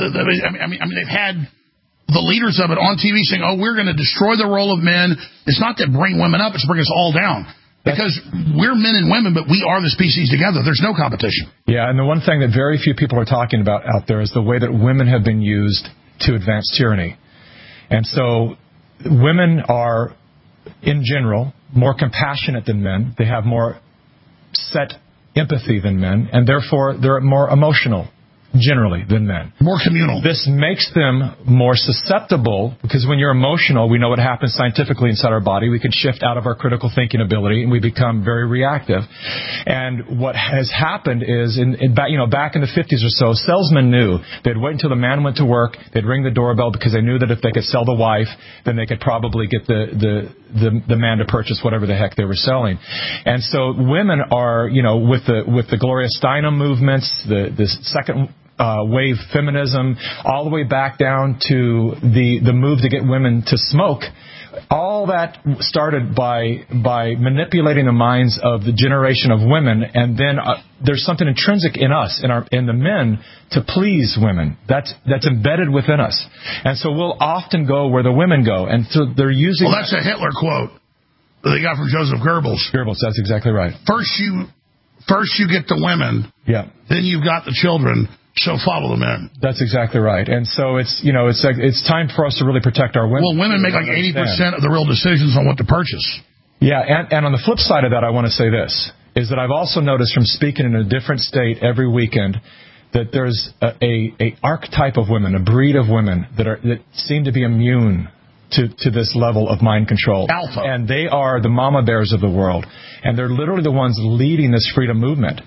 Speaker 13: I mean, they've had the leaders of it on TV saying, oh, we're going to destroy the role of men. It's not to bring women up, it's to bring us all down. Because we're men and women, but we are the species together. There's no competition.
Speaker 14: Yeah, and the one thing that very few people are talking about out there is the way that women have been used to advance tyranny. And so women are in general, more compassionate than men. They have more set empathy than men, and therefore they're more emotional generally than men.
Speaker 13: More communal.
Speaker 14: This makes them more susceptible, because when you're emotional, we know what happens scientifically inside our body. We can shift out of our critical thinking ability, and we become very reactive. And what has happened is, back in the 50s or so, salesmen knew they'd wait until the man went to work, they'd ring the doorbell, because they knew that if they could sell the wife, then they could probably get the man to purchase whatever the heck they were selling. And so women are, with the Gloria Steinem movements, the second wave feminism, all the way back down to the move to get women to smoke. All that started by manipulating the minds of the generation of women, and then there's something intrinsic in us, in the men, to please women. That's embedded within us, and so we'll often go where the women go, and so they're using.
Speaker 13: Well, that's a Hitler quote that they got from Joseph Goebbels.
Speaker 14: Goebbels, that's exactly right.
Speaker 13: First you get the women,
Speaker 14: yeah.
Speaker 13: Then you've got the children. So follow the men.
Speaker 14: That's exactly right. And so it's time for us to really protect our women.
Speaker 13: Well, women make like 80% of the real decisions on what to purchase.
Speaker 14: Yeah, and on the flip side of that, I want to say this, is that I've also noticed from speaking in a different state every weekend that there's a archetype of women, a breed of women that seem to be immune to this level of mind control.
Speaker 13: Alpha.
Speaker 14: And they are the mama bears of the world. And they're literally the ones leading this freedom movement.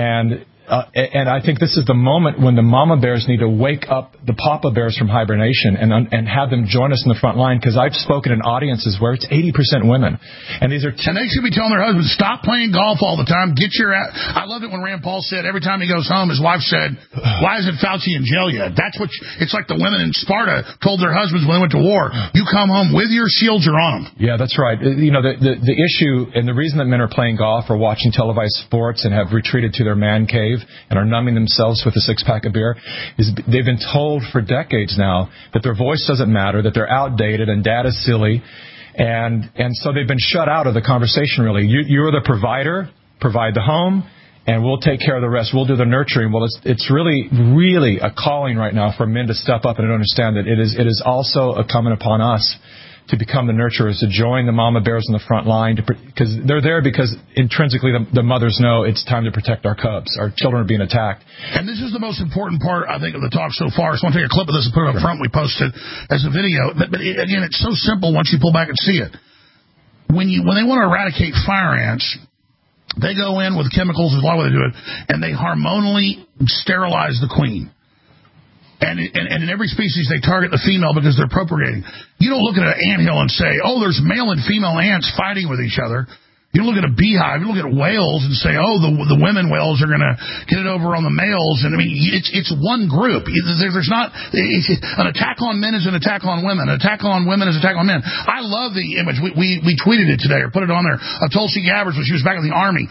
Speaker 14: And I think this is the moment when the mama bears need to wake up the papa bears from hibernation and have them join us in the front line, because I've spoken in audiences where it's 80% women. And these are
Speaker 13: and they should be telling their husbands, stop playing golf all the time. Get your ass. I loved it when Rand Paul said every time he goes home, his wife said, why isn't Fauci in jail yet? That's what it's like the women in Sparta told their husbands when they went to war. You come home with your shields, you're on them.
Speaker 14: Yeah, that's right. The issue and the reason that men are playing golf or watching televised sports and have retreated to their man cave and are numbing themselves with a six-pack of beer is they've been told for decades now that their voice doesn't matter, that they're outdated and dad is silly, and so they've been shut out of the conversation, really. You're the provider, provide the home, and we'll take care of the rest. We'll do the nurturing. Well, it's really, really a calling right now for men to step up and to understand that it is also incumbent upon us to become the nurturers, to join the mama bears on the front line, because they're there because intrinsically the mothers know it's time to protect our cubs. Our children are being attacked.
Speaker 13: And this is the most important part, I think, of the talk so far. So I want to take a clip of this and put it up front. We posted as a video. But again, it's so simple once you pull back and see it. When they want to eradicate fire ants, they go in with chemicals, is a lot of way they do it, and they hormonally sterilize the queen. And in every species, they target the female because they're procreating. You don't look at an anthill and say, oh, there's male and female ants fighting with each other. You don't look at a beehive. You look at whales and say, oh, the women whales are going to get it over on the males. And I mean, it's one group. There's not an attack on men is an attack on women. An attack on women is an attack on men. I love the image. We tweeted it today or put it on there of Tulsi Gabbard when she was back in the Army.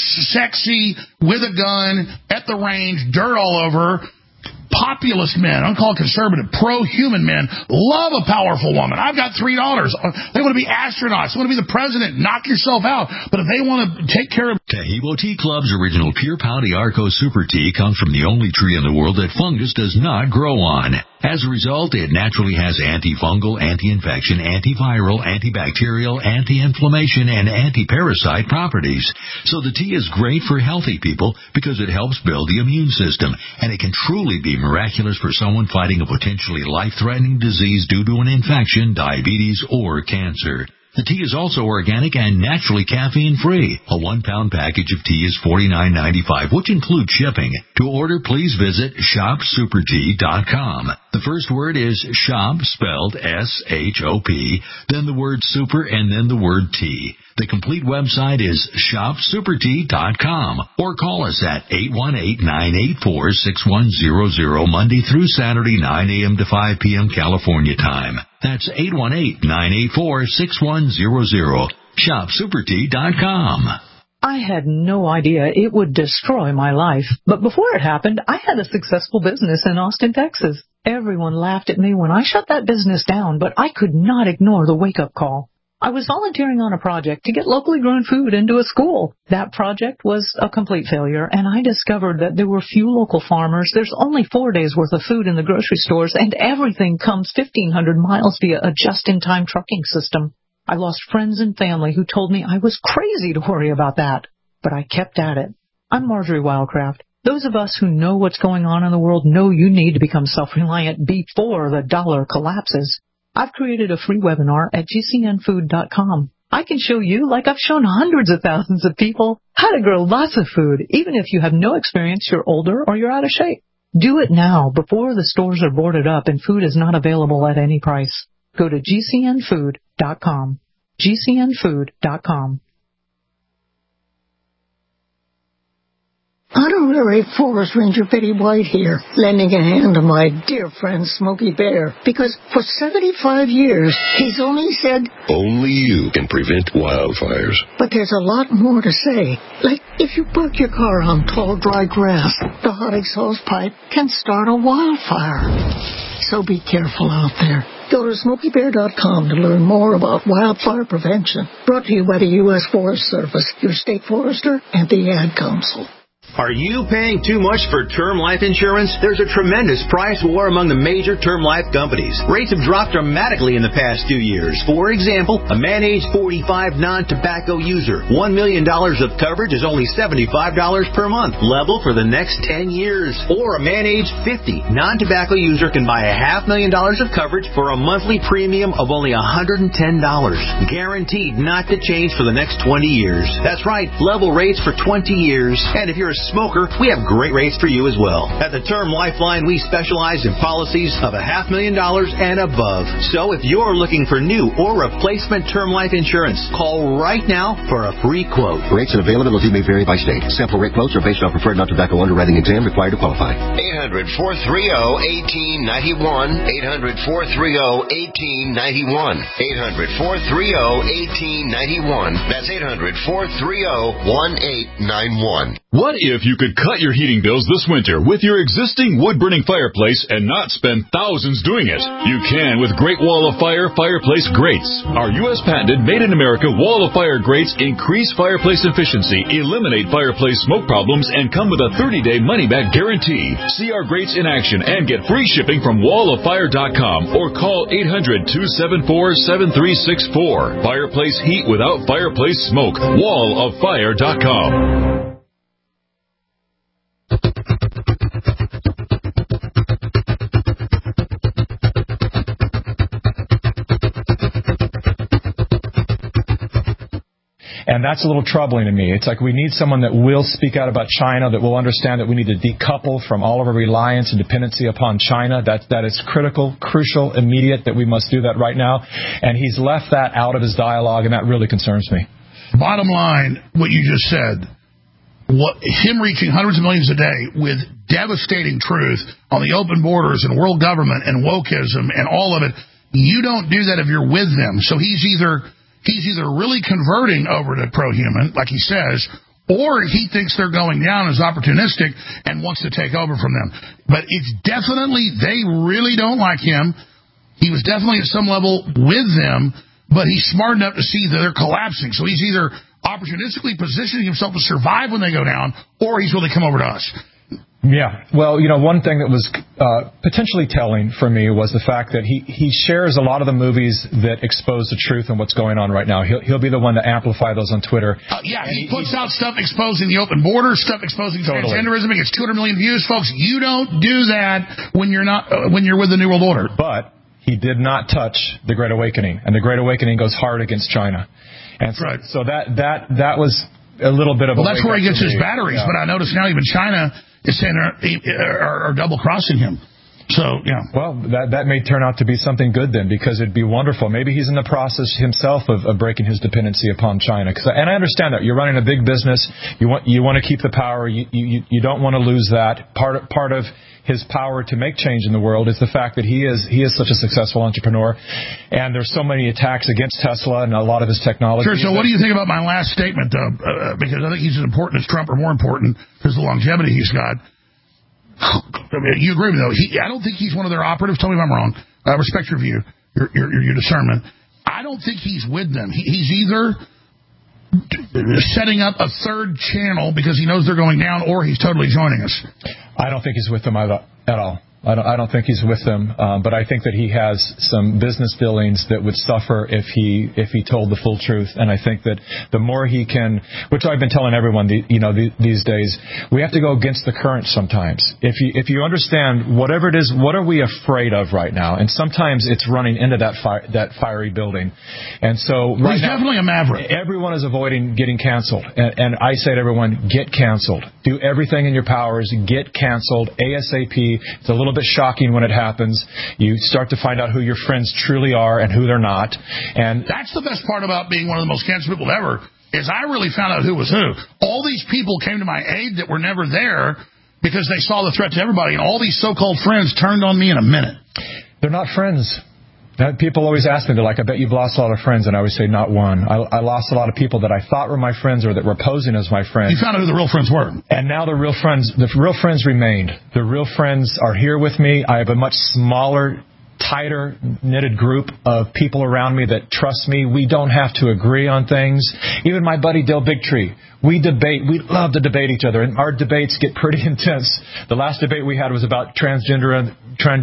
Speaker 13: Sexy, with a gun, at the range, dirt all over her. Populist men, I'm called conservative, pro-human men, love a powerful woman. I've got $3. They want to be astronauts. They want to be the president. Knock yourself out. But if they want to take care of...
Speaker 1: Tahibo Tea Club's original Pure Pau d'Arco Super Tea comes from the only tree in the world that fungus does not grow on. As a result, it naturally has antifungal, anti-infection, antiviral, antibacterial, anti-inflammation, and anti-parasite properties. So the tea is great for healthy people because it helps build the immune system, and it can truly be miraculous for someone fighting a potentially life-threatening disease due to an infection, diabetes, or cancer. The tea is also organic and naturally caffeine-free. A 1-pound package of tea is $49.95, which includes shipping. To order, please visit shopsupertea.com. The first word is shop, spelled S-H-O-P, then the word super, and then the word tea. The complete website is shopsupertea.com, or call us at 818-984-6100 Monday through Saturday, 9 a.m. to 5 p.m. California time. That's 818-984-6100. Shopsupertea.com.
Speaker 15: I had no idea it would destroy my life. But before it happened, I had a successful business in Austin, Texas. Everyone laughed at me when I shut that business down, but I could not ignore the wake-up call. I was volunteering on a project to get locally grown food into a school. That project was a complete failure, and I discovered that there were few local farmers. There's only 4 days' worth of food in the grocery stores, and everything comes 1,500 miles via a just-in-time trucking system.
Speaker 4: I lost friends and family who told me I was crazy to worry about that, but I kept at it. I'm Marjorie Wildcraft. Those of us who know what's going on in the world know you need to become self-reliant before the dollar collapses. I've created a free webinar at gcnfood.com. I can show you, like I've shown hundreds of thousands of people, how to grow lots of food, even if you have no experience, you're older, or you're out of shape. Do it now, before the stores are boarded up and food is not available at any price. Go to gcnfood.com. gcnfood.com.
Speaker 8: Honorary Forest Ranger Betty White here, lending a hand to my dear friend Smokey Bear, because for 75 years he's only said,
Speaker 23: only you can prevent wildfires.
Speaker 8: But there's a lot more to say. Like, if you park your car on tall, dry grass, the hot exhaust pipe can start a wildfire. So be careful out there. Go to SmokeyBear.com to learn more about wildfire prevention. Brought to you by the U.S. Forest Service, your state forester, and the Ad Council.
Speaker 16: Are you paying too much for term life insurance? There's a tremendous price war among the major term life companies. Rates have dropped dramatically in the past 2 years. For example, a man age 45 non-tobacco user, $1 million of coverage is only $75 per month, level for the next 10 years. Or a man age 50 non-tobacco user can buy $500,000 of coverage for a monthly premium of only $110, guaranteed not to change for the next 20 years. That's right, level rates for 20 years. And if you're a smoker, we have great rates for you as well. At the Term Lifeline, we specialize in policies of $500,000 and above. So if you're looking for new or replacement term life insurance, call right now for a free quote.
Speaker 23: Rates and availability may vary by state. Sample rate quotes are based on preferred non-tobacco underwriting exam required to qualify.
Speaker 17: 800-430-1891. 800-430-1891. 800-430-1891. That's 800-430-1891.
Speaker 24: What if you could cut your heating bills this winter with your existing wood-burning fireplace and not spend thousands doing it? You can with Great Wall of Fire fireplace grates. Our U.S. patented made-in-America Wall of Fire grates increase fireplace efficiency, eliminate fireplace smoke problems, and come with a 30-day money-back guarantee. See our grates in action and get free shipping from walloffire.com or call 800-274-7364. Fireplace heat without fireplace smoke. walloffire.com.
Speaker 14: And that's a little troubling to me. It's like we need someone that will speak out about China, that will understand that we need to decouple from all of our reliance and dependency upon China. That is critical, crucial, immediate, that we must do that right now. And he's left that out of his dialogue, and that really concerns me.
Speaker 13: Bottom line, what you just said, him reaching hundreds of millions a day with devastating truth on the open borders and world government and wokeism and all of it, you don't do that if you're with them. So he's either really converting over to pro-human, like he says, or he thinks they're going down, is opportunistic, and wants to take over from them. But it's definitely, they really don't like him. He was definitely at some level with them, but he's smart enough to see that they're collapsing. So he's either opportunistically positioning himself to survive when they go down, or he's really come over to us.
Speaker 14: Yeah. Well, one thing that was potentially telling for me was the fact that he shares a lot of the movies that expose the truth and what's going on right now. He'll be the one to amplify those on Twitter.
Speaker 13: He puts out stuff exposing the open border, stuff exposing transgenderism. It gets 200 million views, folks. You don't do that when you're with the New World Order.
Speaker 14: But he did not touch the Great Awakening, and the Great Awakening goes hard against China. And so that was a little bit of a
Speaker 13: that's where he gets his batteries. Yeah. But I notice now even China is saying are double-crossing him. So, yeah.
Speaker 14: Well, that may turn out to be something good then, because it'd be wonderful. Maybe he's in the process himself of breaking his dependency upon China. And I understand that. You're running a big business. You want to keep the power. You don't want to lose that. Part of his power to make change in the world is the fact that he is such a successful entrepreneur. And there's so many attacks against Tesla and a lot of his technology.
Speaker 13: Sure. So what do you think about my last statement, though? Because I think he's as important as Trump, or more important, because the longevity he's got. I mean, you agree with me, though. I don't think he's one of their operatives. Tell me if I'm wrong. I respect your view, your discernment. I don't think he's with them. He's either setting up a third channel because he knows they're going down, or he's totally joining us.
Speaker 14: I don't think he's with them at all. I don't think he's with them, but I think that he has some business dealings that would suffer if he told the full truth. And I think that the more he can, which I've been telling everyone, these days, we have to go against the current sometimes. If you understand whatever it is, what are we afraid of right now? And sometimes it's running into that fiery building. And so right
Speaker 13: he's
Speaker 14: now,
Speaker 13: definitely a maverick.
Speaker 14: Everyone is avoiding getting canceled, and I say to everyone, get canceled. Do everything in your powers. Get canceled ASAP. It's a little bit shocking when it happens. You start to find out who your friends truly are and who they're not. And
Speaker 13: that's the best part about being one of the most canceled people ever, is I really found out who was who. All these people came to my aid that were never there because they saw the threat to everybody, and all these so-called friends turned on me in a minute.
Speaker 14: They're not friends. People always ask me, they're like, I bet you've lost a lot of friends. And I always say, not one. I lost a lot of people that I thought were my friends or that were posing as my friends.
Speaker 13: You found out who the real friends were.
Speaker 14: And now the real friends remained. The real friends are here with me. I have a much smaller, tighter, knitted group of people around me that trust me. We don't have to agree on things. Even my buddy Dale Bigtree. We debate. We love to debate each other, and our debates get pretty intense. The last debate we had was about transgenderism,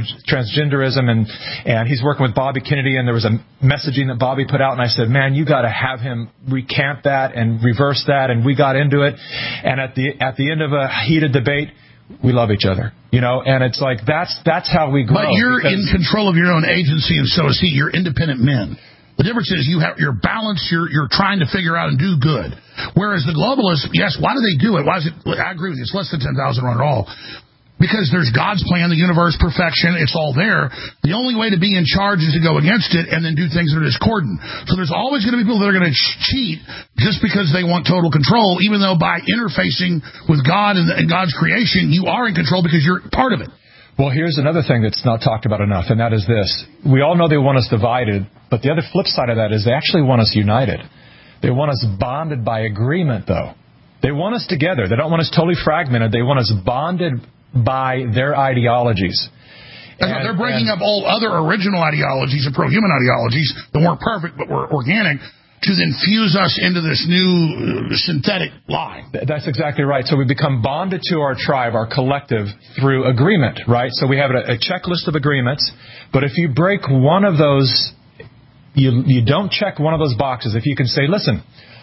Speaker 14: and he's working with Bobby Kennedy, and there was a messaging that Bobby put out, and I said, man, you got to have him recant that and reverse that, and we got into it. And at the end of a heated debate, we love each other, and it's like that's how we grow.
Speaker 13: But you're in control of your own agency, and so is he. You're independent men. The difference is you're balanced, you're trying to figure out and do good. Whereas the globalists, yes, why do they do it? Why is it? I agree with you. It's less than 10,000 run it all. Because there's God's plan, the universe, perfection, it's all there. The only way to be in charge is to go against it and then do things that are discordant. So there's always going to be people that are going to cheat just because they want total control, even though by interfacing with God and God's creation, you are in control because you're part of it.
Speaker 14: Well, here's another thing that's not talked about enough, and that is this. We all know they want us divided, but the other flip side of that is they actually want us united. They want us bonded by agreement, though. They want us together. They don't want us totally fragmented. They want us bonded by their ideologies.
Speaker 13: They're breaking up all other original ideologies and pro-human ideologies that weren't perfect but were organic to then fuse us into this new synthetic lie.
Speaker 14: That's exactly right. So we become bonded to our tribe, our collective, through agreement, right? So we have a checklist of agreements, but if you break one of those, you don't check one of those boxes. If you can say, listen,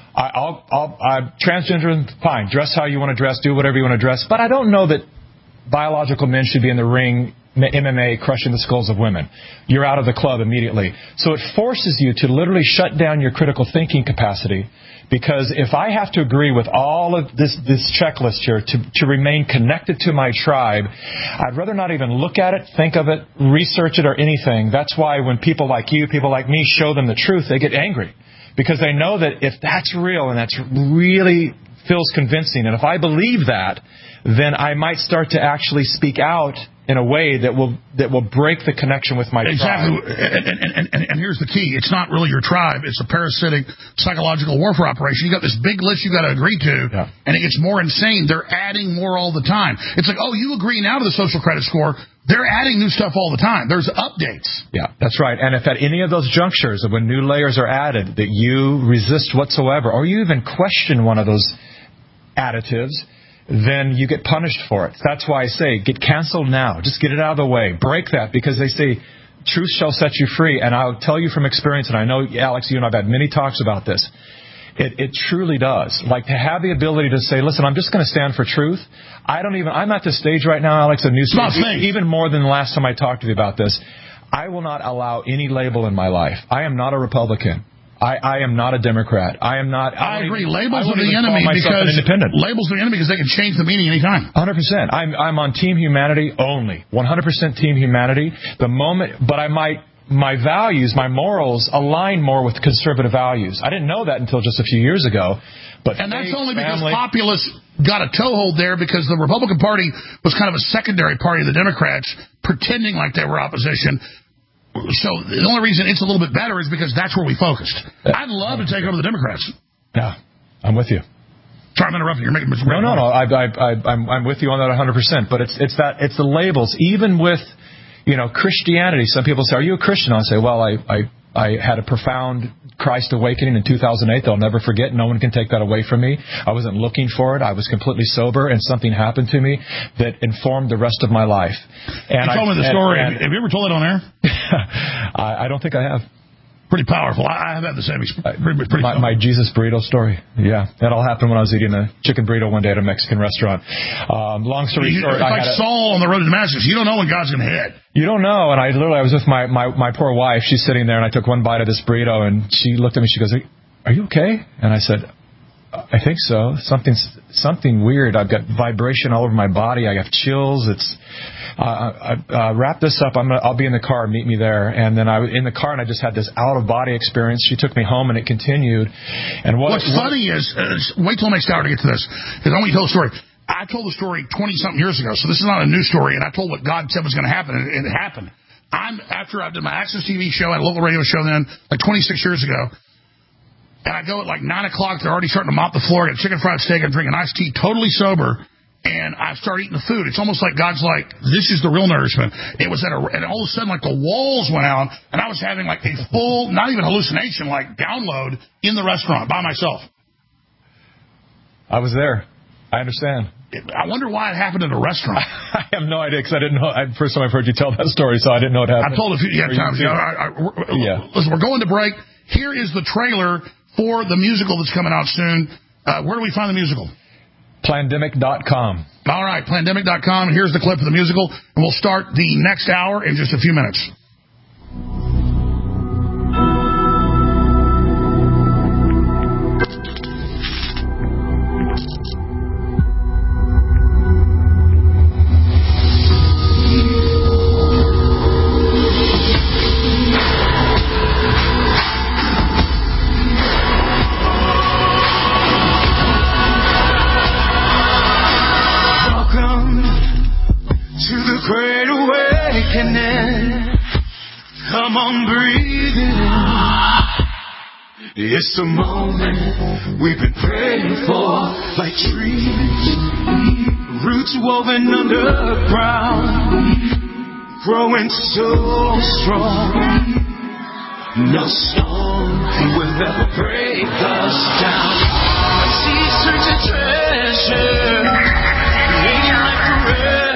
Speaker 14: I'm transgender, fine, dress how you want to dress, do whatever you want to dress, but I don't know that biological men should be in the ring, MMA, crushing the skulls of women. You're out of the club immediately. So it forces you to literally shut down your critical thinking capacity, because if I have to agree with all of this checklist here to remain connected to my tribe, I'd rather not even look at it, think of it, research it, or anything. That's why when people like you, people like me, show them the truth, they get angry, because they know that if that's real and that's really feels convincing, and if I believe that, then I might start to actually speak out in a way that will break the connection with my tribe.
Speaker 13: And here's the key. It's not really your tribe. It's a parasitic psychological warfare operation. You got this big list you got to agree to, and it gets more insane. They're adding more all the time. It's like, oh, you agree now to the social credit score. They're adding new stuff all the time. There's updates.
Speaker 14: Yeah, that's right. And if at any of those junctures of when new layers are added that you resist whatsoever, or you even question one of those additives, then you get punished for it. That's why I say, get canceled now. Just get it out of the way. Break that, because they say, truth shall set you free. And I'll tell you from experience, and I know, Alex, you and I have had many talks about this, it truly does. Like, to have the ability to say, listen, I'm just going to stand for truth. I'm at this stage right now, Alex, of Newsweek, even more than the last time I talked to you about this. I will not allow any label in my life. I am not a Republican. I am not a Democrat. I am not.
Speaker 13: I agree. Labels are the enemy because they can change the meaning anytime.
Speaker 14: 100%. I'm on Team Humanity only. 100% Team Humanity. But my values, my morals align more with conservative values. I didn't know that until just a few years ago.
Speaker 13: And that's only because populists got a toehold there, because the Republican Party was kind of a secondary party of the Democrats, pretending like they were opposition. So the only reason it's a little bit better is because that's where we focused. I'd love to take over the Democrats.
Speaker 14: Yeah, I'm with you.
Speaker 13: Sorry, I'm interrupting. You're making me
Speaker 14: No. I'm with you on that 100%. But it's the labels. Even with Christianity, some people say, "Are you a Christian?" I'll say, "Well, I I had a profound Christ awakening in 2008 that I'll never forget. No one can take that away from me. I wasn't looking for it. I was completely sober, and something happened to me that informed the rest of my life. And
Speaker 13: you told me the story. Have you ever told it on air?
Speaker 14: I don't think I have.
Speaker 13: Pretty powerful. I have had the same experience.
Speaker 14: My Jesus burrito story. Yeah, that all happened when I was eating a chicken burrito one day at a Mexican restaurant. Long story short,
Speaker 13: it's like Saul on the road to Damascus. You don't know when God's going to hit. You
Speaker 14: don't know. And I was with my poor wife. She's sitting there, and I took one bite of this burrito, and she looked at me. She goes, "Are you okay?" And I said, "I think so. Something weird. I've got vibration all over my body. I have chills. It's." Wrap this up. I'll be in the car. Meet me there. And then I was in the car, and I just had this out of body experience. She took me home, and it continued. And what's
Speaker 13: funny is, wait till next hour to get to this, because I want you to tell the story. I told the story 20-something years ago, so this is not a new story. And I told what God said was going to happen, and it happened. After I did my Access TV show, I had a local radio show then, like 26 years ago. And I go at like 9 o'clock. They're already starting to mop the floor. I got chicken fried steak. I'm drinking iced tea, totally sober. And I start eating the food. It's almost like God's like, this is the real nourishment. It was and all of a sudden, like, the walls went out, and I was having like a full, not even hallucination, like download in the restaurant by myself.
Speaker 14: I was there. I understand.
Speaker 13: I wonder why it happened at a restaurant.
Speaker 14: I have no idea, because I didn't know. First time I've heard you tell that story, so I didn't know it happened.
Speaker 13: I've told it a few times. Listen, we're going to break. Here is the trailer for the musical that's coming out soon. Where do we find the musical?
Speaker 14: Plandemic.com.
Speaker 13: All right, Plandemic.com. Here's the clip of the musical, and we'll start the next hour in just a few minutes.
Speaker 5: Come on, breathe in. It's a moment we've been praying for, like trees, roots woven underground, growing so strong. No storm will ever break us down. I see certain treasure, hanging like forever.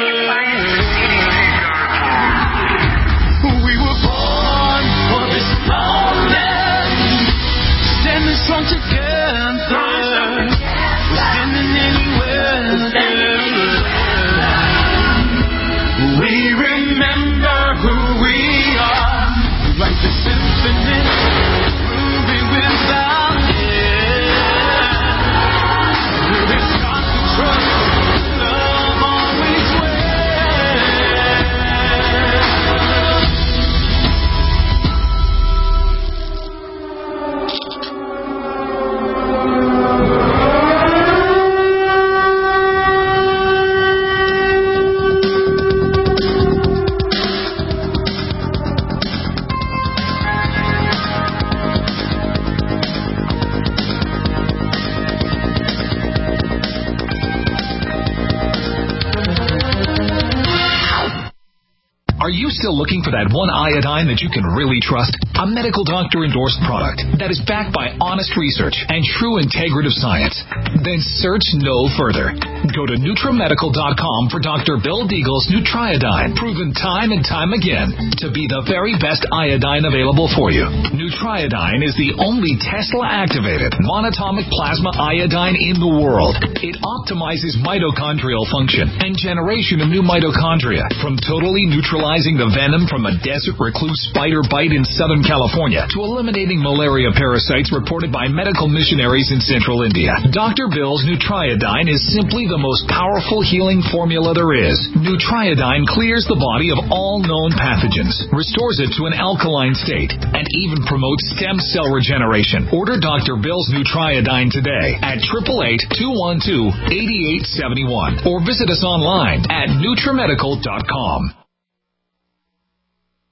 Speaker 5: Strong together, we're standing anywhere. We remember who we are, like the symphony, moving without end. We've got to trust, love always wins.
Speaker 6: Are you still looking for that one iodine that you can really trust? A medical doctor endorsed product that is backed by honest research and true integrative science? Then search no further. Go to NutriMedical.com for Dr. Bill Deagle's Nutriodine, proven time and time again to be the very best iodine available for you. Nutriodine is the only Tesla-activated monatomic plasma iodine in the world. It optimizes mitochondrial function and generation of new mitochondria, from totally neutralizing the venom from a desert recluse spider bite in Southern California to eliminating malaria parasites reported by medical missionaries in central India. Dr. Bill's Nutriodine is simply the most powerful healing formula there is. Nutriodine clears the body of all known pathogens, restores it to an alkaline state, and even promotes stem cell regeneration. Order Dr. Bill's Nutriodine today at 888-212-8871 or visit us online at NutriMedical.com.